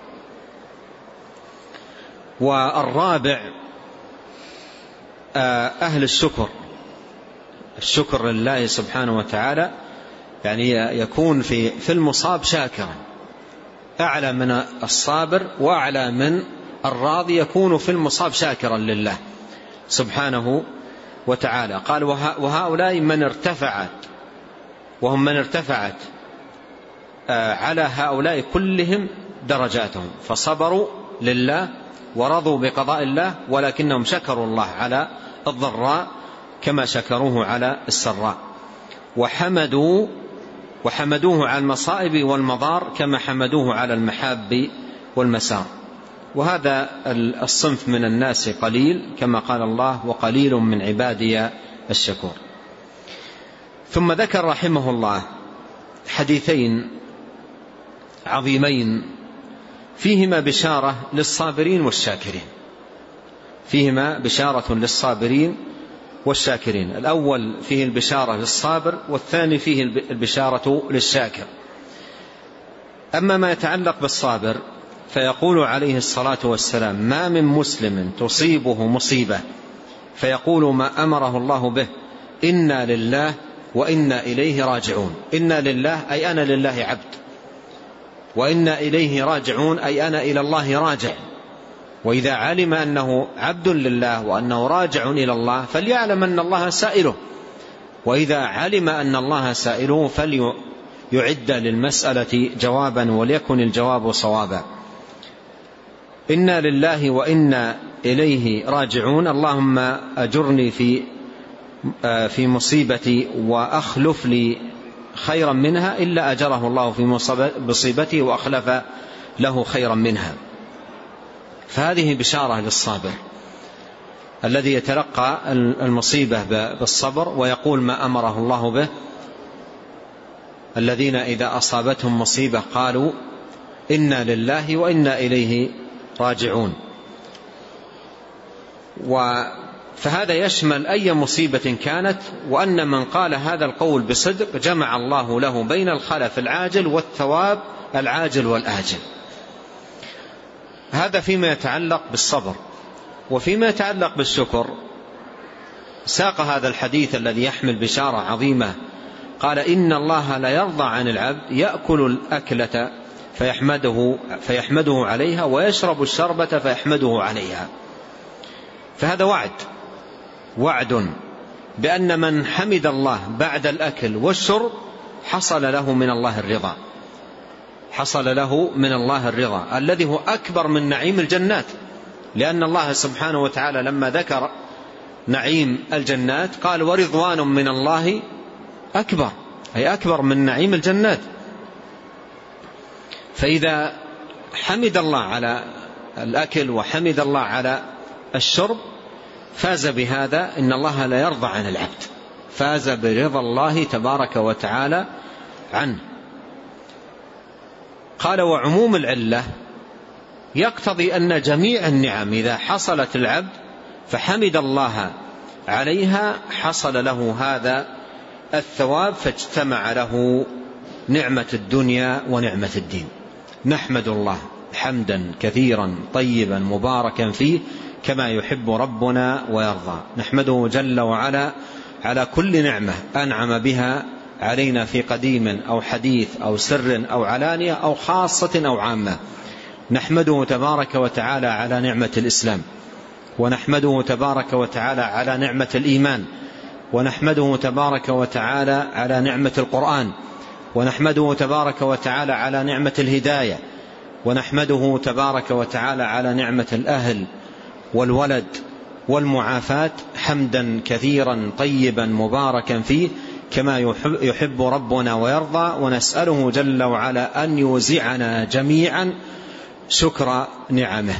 والرابع أهل الشكر، الشكر لله سبحانه وتعالى، يعني يكون في في المصاب شاكرا، أعلى من الصابر وأعلى من الراضي، يكون في المصاب شاكرا لله سبحانه وتعالى. قال: وهؤلاء من ارتفعت، وهم من ارتفعت على هؤلاء كلهم درجاتهم، فصبروا لله ورضوا بقضاء الله، ولكنهم شكروا الله على الضراء كما شكروه على السراء، وحمدوا وحمدوه على المصائب والمضار كما حمدوه على المحاب والمسار. وهذا الصنف من الناس قليل، كما قال الله: وقليل من عبادي الشكور. ثم ذكر رحمه الله حديثين عظيمين فيهما بشارة للصابرين والشاكرين، فيهما بشارة للصابرين والشاكرين. الأول فيه البشارة للصابر، والثاني فيه البشارة للشاكر. أما ما يتعلق بالصابر فيقول عليه الصلاة والسلام: ما من مسلم تصيبه مصيبة فيقول ما أمره الله به إنا لله وإنا إليه راجعون. إنا لله أي أنا لله عبد، وإنا إليه راجعون أي أنا إلى الله راجع. وإذا علم أنه عبد لله وأنه راجع إلى الله فليعلم أن الله سائله، وإذا علم أن الله سائله فليعد للمسألة جوابا وليكن الجواب صوابا. إنا لله وإنا إليه راجعون. اللهم أجرني في في مصيبتي وأخلف لي خيرا منها، إلا أجره الله في مصيبته وأخلف له خيرا منها. فهذه بشارة للصابر الذي يتلقى المصيبة بالصبر ويقول ما أمره الله به. الذين إذا أصابتهم مصيبة قالوا إنا لله وإنا إليه راجعون. فهذا يشمل أي مصيبة كانت، وأن من قال هذا القول بصدق جمع الله له بين الخلف العاجل والثواب العاجل والآجل. هذا فيما يتعلق بالصبر. وفيما يتعلق بالشكر ساق هذا الحديث الذي يحمل بشارة عظيمة. قال: إن الله لا يرضى عن العبد يأكل الأكلة فيحمده, فيحمده عليها ويشرب الشربة فيحمده عليها. فهذا وعد وعد بأن من حمد الله بعد الأكل والشرب حصل له من الله الرضا، حصل له من الله الرضا الذي هو أكبر من نعيم الجنات. لأن الله سبحانه وتعالى لما ذكر نعيم الجنات قال: ورضوان من الله أكبر، أي أكبر من نعيم الجنات. فإذا حمد الله على الأكل وحمد الله على الشرب فاز بهذا. إن الله لا يرضى عن العبد، فاز برضا الله تبارك وتعالى عنه. قال: وعموم العلة يقتضي أن جميع النعم إذا حصلت العبد فحمد الله عليها حصل له هذا الثواب، فاجتمع له نعمة الدنيا ونعمة الدين. نحمد الله حمدا كثيرا طيبا مباركا فيه كما يحب ربنا ويرضى. نحمده جل وعلا على كل نعمة أنعم بها علينا في قديم أو حديث أو سر أو علانية أو خاصة أو عامة. نحمده تبارك وتعالى على نعمة الإسلام، ونحمده تبارك وتعالى على نعمة الإيمان، ونحمده تبارك وتعالى على نعمة القرآن، ونحمده تبارك وتعالى على نعمة الهداية، ونحمده تبارك وتعالى على نعمة الأهل والولد والمعافاة حمدا كثيرا طيبا مباركا فيه كما يحب ربنا ويرضى. ونسأله جل وعلا أن يوزعنا جميعا شكر نعمه.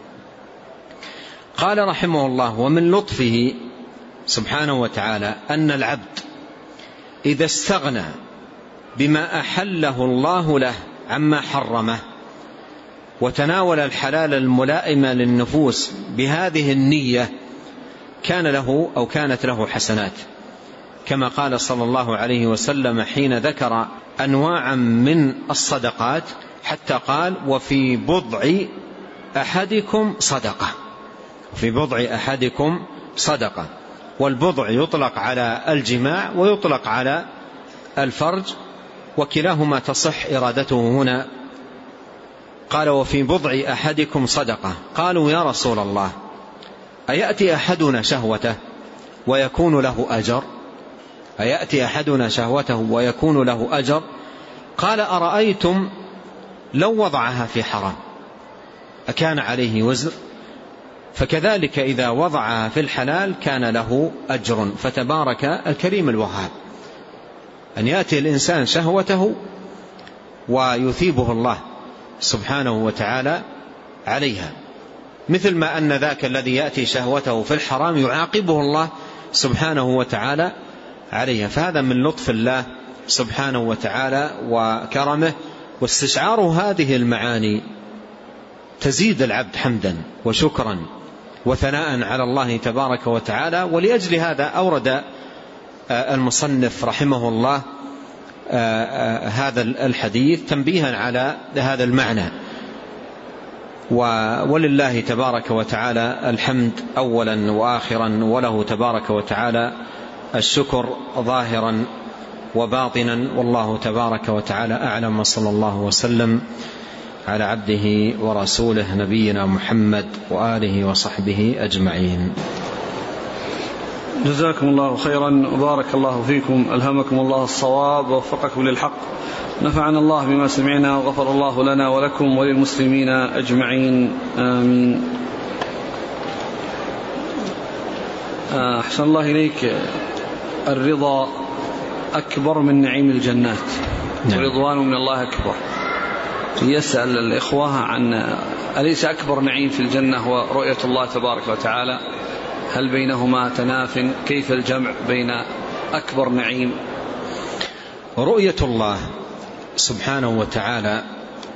قال رحمه الله: ومن لطفه سبحانه وتعالى أن العبد إذا استغنى بما أحله الله له عما حرمه وتناول الحلال الملائم للنفوس بهذه النية كان له أو كانت له حسنات، كما قال صلى الله عليه وسلم حين ذكر أنواعا من الصدقات حتى قال: وفي بضع أحدكم صدقة. في بضع أحدكم صدقة. والبضع يطلق على الجماع ويطلق على الفرج، وكلاهما تصح إرادته هنا. قال: وفي بضع أحدكم صدقة. قالوا: يا رسول الله أيأتي أحدنا شهوته ويكون له أجر؟ أيأتي أحدنا شهوته ويكون له أجر؟ قال: أرأيتم لو وضعها في حرام أكان عليه وزر؟ فكذلك إذا وضعها في الحلال كان له أجر. فتبارك الكريم الوهاب. أن يأتي الإنسان شهوته ويثيبه الله سبحانه وتعالى عليها، مثل ما أن ذاك الذي يأتي شهوته في الحرام يعاقبه الله سبحانه وتعالى عليها. فهذا من لطف الله سبحانه وتعالى وكرمه، واستشعار هذه المعاني تزيد العبد حمدا وشكرا وثناء على الله تبارك وتعالى. ولأجل هذا أورد المصنف رحمه الله هذا الحديث تنبيها على هذا المعنى. ولله تبارك وتعالى الحمد أولا وآخرا، وله تبارك وتعالى الشكر ظاهرا وباطنا، والله تبارك وتعالى أعلم. وصلى الله وسلم على عبده ورسوله نبينا محمد وآله وصحبه أجمعين. جزاكم الله خيرا وبارك الله فيكم، ألهمكم الله الصواب ووفقكم للحق، نفعنا الله بما سمعنا وغفر الله لنا ولكم وللمسلمين أجمعين، آمين. أحسن الله إليك، الرضا أكبر من نعيم الجنات، ورضوان من الله أكبر. يسأل الإخوة عن أليس أكبر نعيم في الجنة هو رؤية الله تبارك وتعالى؟ هل بينهما تناف؟ كيف الجمع بين أكبر نعيم؟ رؤية الله سبحانه وتعالى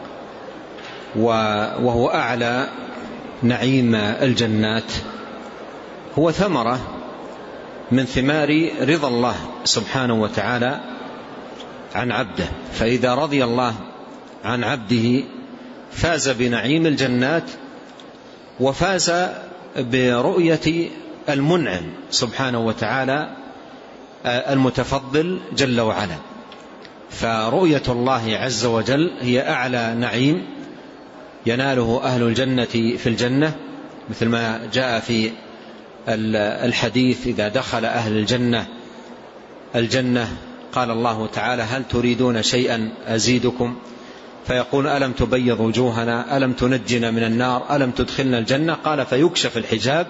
وهو أعلى نعيم الجنات هو ثمرة من ثمار رضا الله سبحانه وتعالى عن عبده. فإذا رضي الله عن عبده فاز بنعيم الجنات وفاز برؤية المنعم سبحانه وتعالى المتفضل جل وعلا. فرؤية الله عز وجل هي أعلى نعيم يناله أهل الجنة في الجنة، مثل ما جاء في الحديث: إذا دخل أهل الجنة الجنة قال الله تعالى: هل تريدون شيئا أزيدكم؟ فيقول: ألم تبيض وجوهنا، ألم تنجنا من النار، ألم تدخلنا الجنة؟ قال: فيكشف الحجاب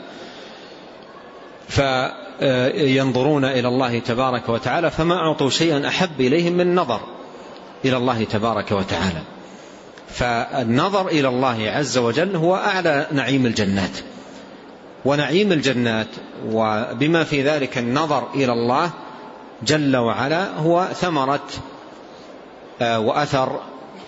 فينظرون إلى الله تبارك وتعالى فما أعطوا شيئا أحب إليهم من نظر إلى الله تبارك وتعالى. فالنظر إلى الله عز وجل هو أعلى نعيم الجنات، ونعيم الجنات وبما في ذلك النظر إلى الله جل وعلا هو ثمرة وأثر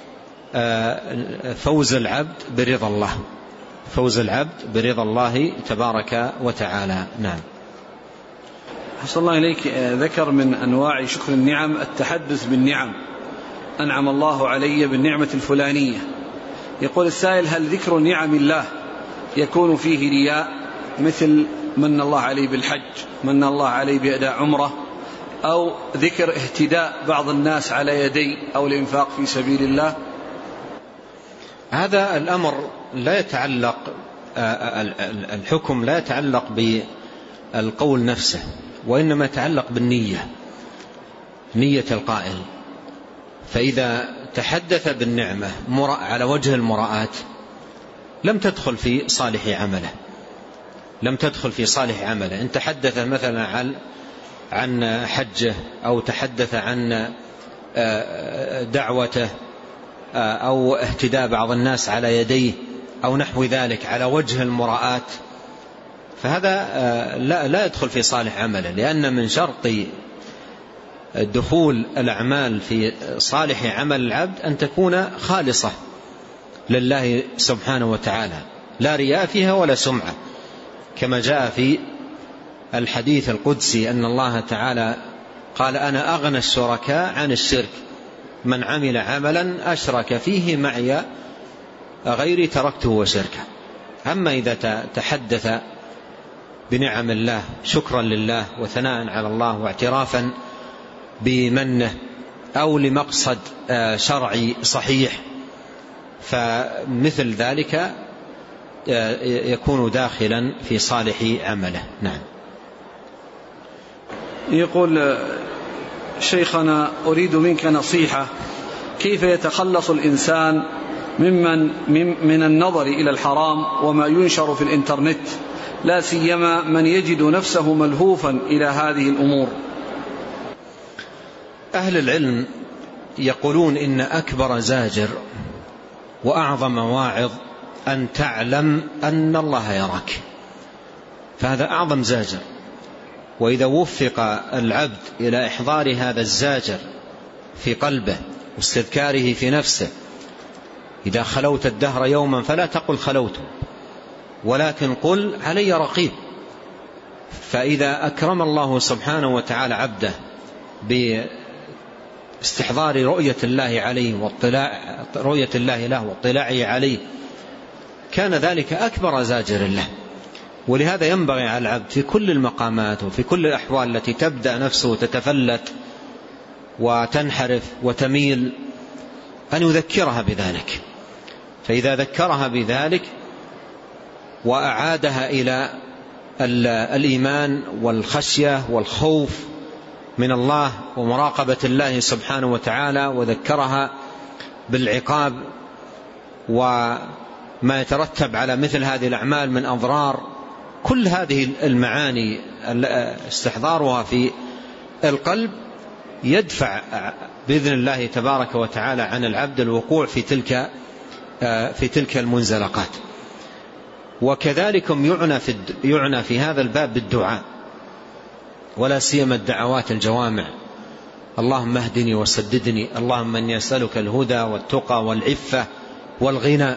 فوز العبد برضا الله، فوز العبد برضا الله تبارك وتعالى. نعم. حسن الله إليك، ذكر من أنواع شكر النعم التحدث بالنعم. أنعم الله علي بالنعمة الفلانية. يقول السائل: هل ذكر نعم الله يكون فيه رياء، مثل من الله عليه بالحج، من الله عليه بأداء عمره، أو ذكر اهتداء بعض الناس على يدي، أو الإنفاق في سبيل الله؟ هذا الأمر لا يتعلق، الحكم لا يتعلق بالقول نفسه، وإنما يتعلق بالنية، نية القائل. فإذا تحدث بالنعمة على وجه المراءة لم تدخل في صالح عمله، لم تدخل في صالح عمله. إن تحدث مثلا عن عن حجه، أو تحدث عن دعوته، أو اهتداء بعض الناس على يديه، أو نحو ذلك على وجه المراءة، فهذا لا, لا يدخل في صالح عمله، لأن من شرط دخول الأعمال في صالح عمل العبد أن تكون خالصة لله سبحانه وتعالى، لا رياء فيها ولا سمعة، كما جاء في الحديث القدسي أن الله تعالى قال: أنا أغنى الشركاء عن الشرك، من عمل عملا أشرك فيه معي غيري تركته وشركه. أما إذا تحدث بنعم الله شكرا لله وثناء على الله واعترافا بمنه، أو لمقصد شرعي صحيح، فمثل ذلك يكون داخلا في صالح عمله. نعم. يقول: شيخنا، أريد منك نصيحة، كيف يتخلص الإنسان ممن من النظر إلى الحرام وما ينشر في الإنترنت، لا سيما من يجد نفسه ملهوفا إلى هذه الأمور؟ أهل العلم يقولون إن أكبر زاجر وأعظم واعظ أن تعلم أن الله يراك، فهذا أعظم زاجر. وإذا وفق العبد إلى إحضار هذا الزاجر في قلبه واستذكاره في نفسه، إذا خلوت الدهر يوما فلا تقل خلوت، ولكن قل علي رقيب. فإذا أكرم الله سبحانه وتعالى عبده باستحضار رؤية الله عليه واطلاع رؤية الله له واطلاعه عليه، كان ذلك أكبر زاجر له. ولهذا ينبغي على العبد في كل المقامات وفي كل الأحوال التي تبدأ نفسه تتفلت وتنحرف وتميل أن يذكرها بذلك. فإذا ذكرها بذلك وأعادها إلى الإيمان والخشية والخوف من الله ومراقبة الله سبحانه وتعالى، وذكرها بالعقاب وما يترتب على مثل هذه الأعمال من أضرار، كل هذه المعاني استحضارها في القلب يدفع بإذن الله تبارك وتعالى عن العبد الوقوع في تلك في تلك المنزلقات. وكذلك يعنى في يعنى في هذا الباب بالدعاء، ولا سيما الدعوات الجوامع: اللهم اهدني وسددني، اللهم اني اسالك الهدى والتقى والعفة والغنى،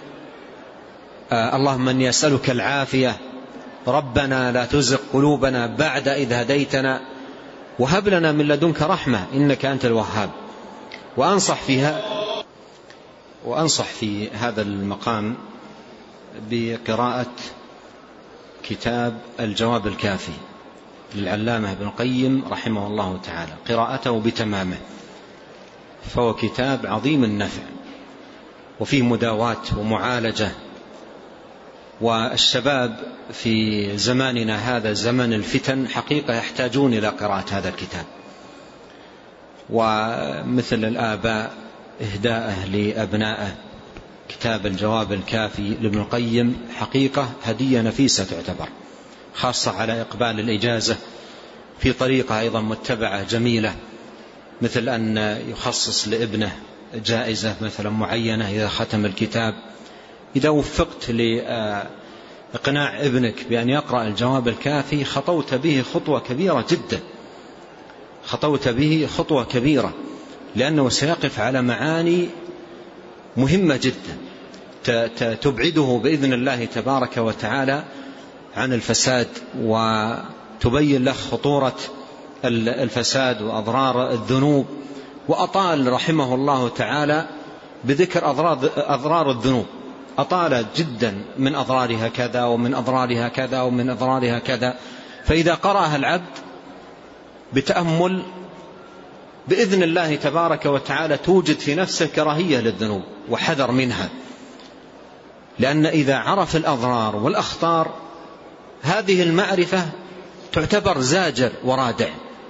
اللهم اني اسالك العافية، ربنا لا تزغ قلوبنا بعد إذ هديتنا وهب لنا من لدنك رحمة إنك أنت الوهاب. وأنصح فيها وأنصح في هذا المقام بقراءة كتاب الجواب الكافي للعلامة ابن القيم رحمه الله تعالى، قراءته بتمامه، فهو كتاب عظيم النفع وفيه مداواة ومعالجة. والشباب في زماننا هذا زمن الفتن حقيقة يحتاجون إلى قراءة هذا الكتاب، ومثل الآباء إهداءه لأبنائه كتاب الجواب الكافي لابن القيم حقيقة هدية نفيسة تعتبر، خاصة على إقبال الإجازة في طريقة أيضا متبعة جميلة، مثل أن يخصص لابنه جائزة مثلا معينة إذا ختم الكتاب. إذا وفقت لإقناع ابنك بأن يقرأ الجواب الكافي خطوت به خطوة كبيرة جدا، خطوت به خطوة كبيرة، لأنه سيقف على معاني مهمة جدا تبعده بإذن الله تبارك وتعالى عن الفساد، وتبين له خطورة الفساد وأضرار الذنوب. وأطال رحمه الله تعالى بذكر أضرار الذنوب، أطال جدا من أضرارها كذا ومن أضرارها كذا ومن أضرارها كذا. فإذا قرأها العبد بتأمل بإذن الله تبارك وتعالى توجد في نفسه كراهية للذنوب وحذر منها، لأن إذا عرف الأضرار والأخطار هذه المعرفة تعتبر زاجر ورادع.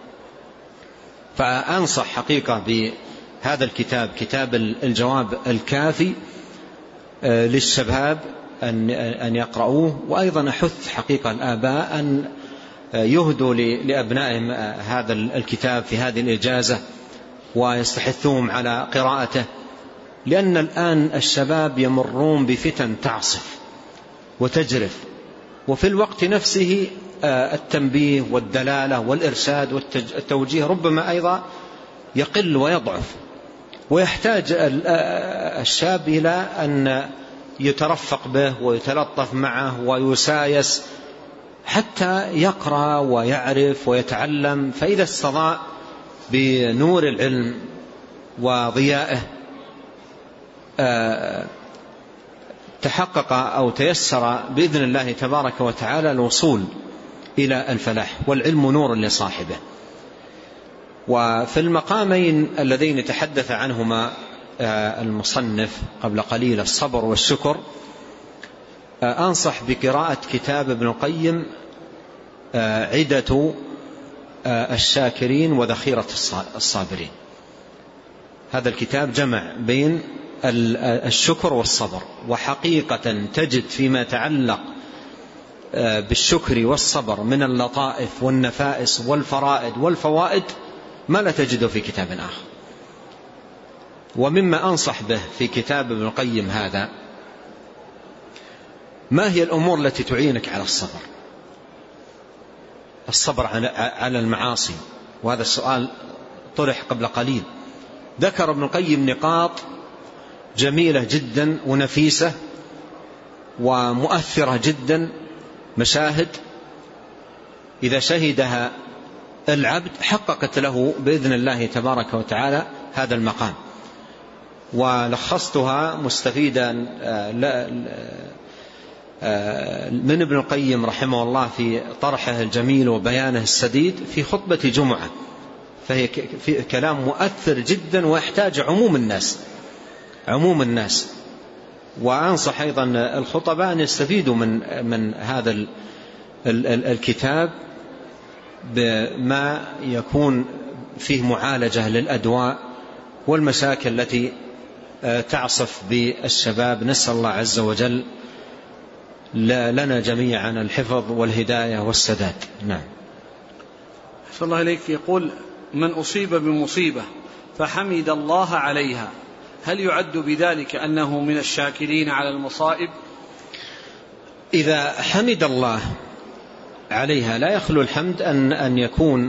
فأنصح حقيقة بهذا الكتاب، كتاب الجواب الكافي، للشباب أن يقرؤوه. وأيضا أحث حقيقة الآباء أن يهدوا لأبنائهم هذا الكتاب في هذه الإجازة ويستحثوهم على قراءته، لأن الآن الشباب يمرون بفتن تعصف وتجرف، وفي الوقت نفسه التنبيه والدلالة والإرشاد والتوجيه ربما أيضا يقل ويضعف، ويحتاج الشاب إلى أن يترفق به ويتلطف معه ويسايس حتى يقرأ ويعرف ويتعلم. فإذا استضاء بنور العلم وضيائه تحقق أو تيسر بإذن الله تبارك وتعالى الوصول إلى الفلاح، والعلم نور لصاحبه. وفي المقامين اللذين تحدث عنهما المصنف قبل قليل، الصبر والشكر، أنصح بقراءة كتاب ابن القيم عدة الشاكرين وذخيرة الصابرين. هذا الكتاب جمع بين الشكر والصبر، وحقيقة تجد فيما يتعلق بالشكر والصبر من اللطائف والنفائس والفرائد والفوائد ما لا تجده في كتاب آخر. ومما أنصح به في كتاب ابن القيم هذا، ما هي الأمور التي تعينك على الصبر الصبر على المعاصي؟ وهذا السؤال طرح قبل قليل. ذكر ابن القيم نقاط جميلة جدا ونفيسة ومؤثرة جدا، مشاهد إذا شهدها العبد حققت له بإذن الله تبارك وتعالى هذا المقام. ولخصتها مستفيدا من ابن القيم رحمه الله في طرحه الجميل وبيانه السديد في خطبة جمعة، فهي كلام مؤثر جدا ويحتاج عموم الناس عموم الناس وأنصح أيضا الخطباء أن يستفيدوا من من هذا الكتاب بما يكون فيه معالجة للأدواء والمشاكل التي تعصف بالشباب. نسأل الله عز وجل لنا جميعا الحفظ والهداية والسداد. نعم. أحسن الله إليك. يقول: من أصيب بمصيبة فحمد الله عليها، هل يعد بذلك أنه من الشاكرين على المصائب؟ إذا حمد الله عليها لا يخلو الحمد أن أن يكون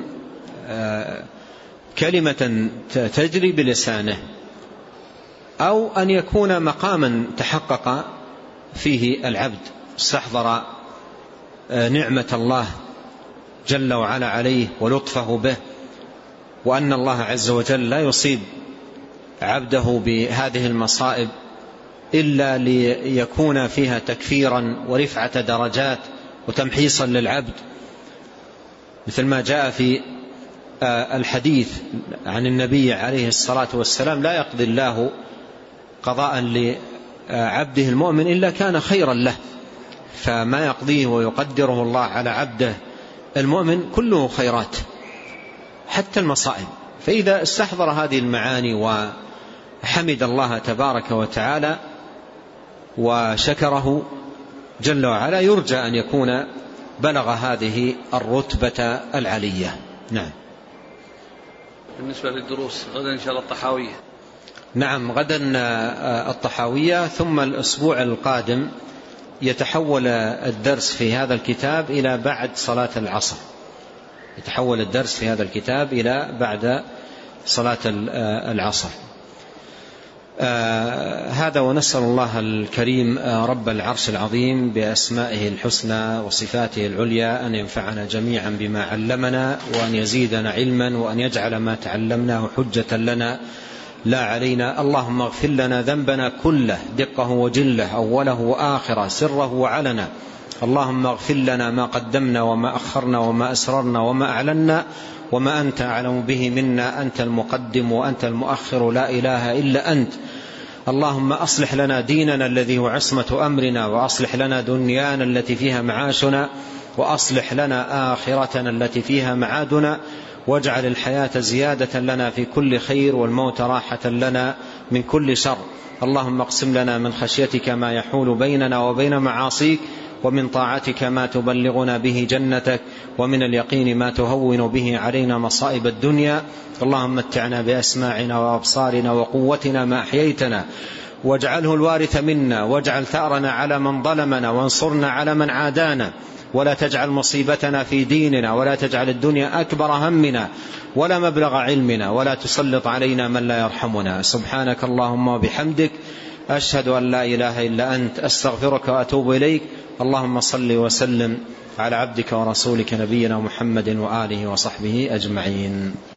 كلمة تجري بلسانه، أو أن يكون مقاما تحقق فيه العبد، استحضر نعمة الله جل وعلا عليه ولطفه به، وأن الله عز وجل لا يصيب عبده بهذه المصائب إلا ليكون فيها تكفيرا ورفعة درجات وتمحيصا للعبد، مثل ما جاء في الحديث عن النبي عليه الصلاة والسلام: لا يقضي الله قضاء لعبده المؤمن إلا كان خيرا له. فما يقضيه ويقدره الله على عبده المؤمن كله خيرات حتى المصائب. فإذا استحضر هذه المعاني وحمد الله تبارك وتعالى وشكره جل وعلا يرجى أن يكون بلغ هذه الرتبة العلية. نعم. بالنسبة للدروس غدا إن شاء الله الطحاوية. نعم، غدا الطحاوية، ثم الأسبوع القادم يتحول الدرس في هذا الكتاب إلى بعد صلاة العصر. يتحول الدرس في هذا الكتاب إلى بعد صلاة العصر. آه هذا، ونسأل الله الكريم آه رب العرش العظيم بأسمائه الحسنى وصفاته العليا أن ينفعنا جميعا بما علمنا، وأن يزيدنا علما، وأن يجعل ما تعلمناه حجة لنا لا علينا. اللهم اغفر لنا ذنبنا كله، دقه وجله، أوله وآخره، سره وعلنا. اللهم اغفر لنا ما قدمنا وما أخرنا وما أسررنا وما أعلنا وما أنت أعلم به منا. أنت المقدم وأنت المؤخر، لا إله إلا أنت. اللهم أصلح لنا ديننا الذي هو عصمة أمرنا، وأصلح لنا دنيانا التي فيها معاشنا، وأصلح لنا آخرتنا التي فيها معادنا، واجعل الحياة زيادة لنا في كل خير، والموت راحة لنا من كل شر. اللهم اقسم لنا من خشيتك ما يحول بيننا وبين معاصيك، ومن طاعتك ما تبلغنا به جنتك، ومن اليقين ما تهون به علينا مصائب الدنيا. اللهم متعنا بأسماعنا وأبصارنا وقوتنا ما أحييتنا، واجعله الوارث منا، واجعل ثأرنا على من ظلمنا، وانصرنا على من عادانا، ولا تجعل مصيبتنا في ديننا، ولا تجعل الدنيا أكبر همنا ولا مبلغ علمنا، ولا تسلط علينا من لا يرحمنا. سبحانك اللهم وبحمدك، أشهد أن لا إله إلا أنت، أستغفرك وأتوب إليك. اللهم صل وسلم على عبدك ورسولك نبينا محمد وآله وصحبه أجمعين.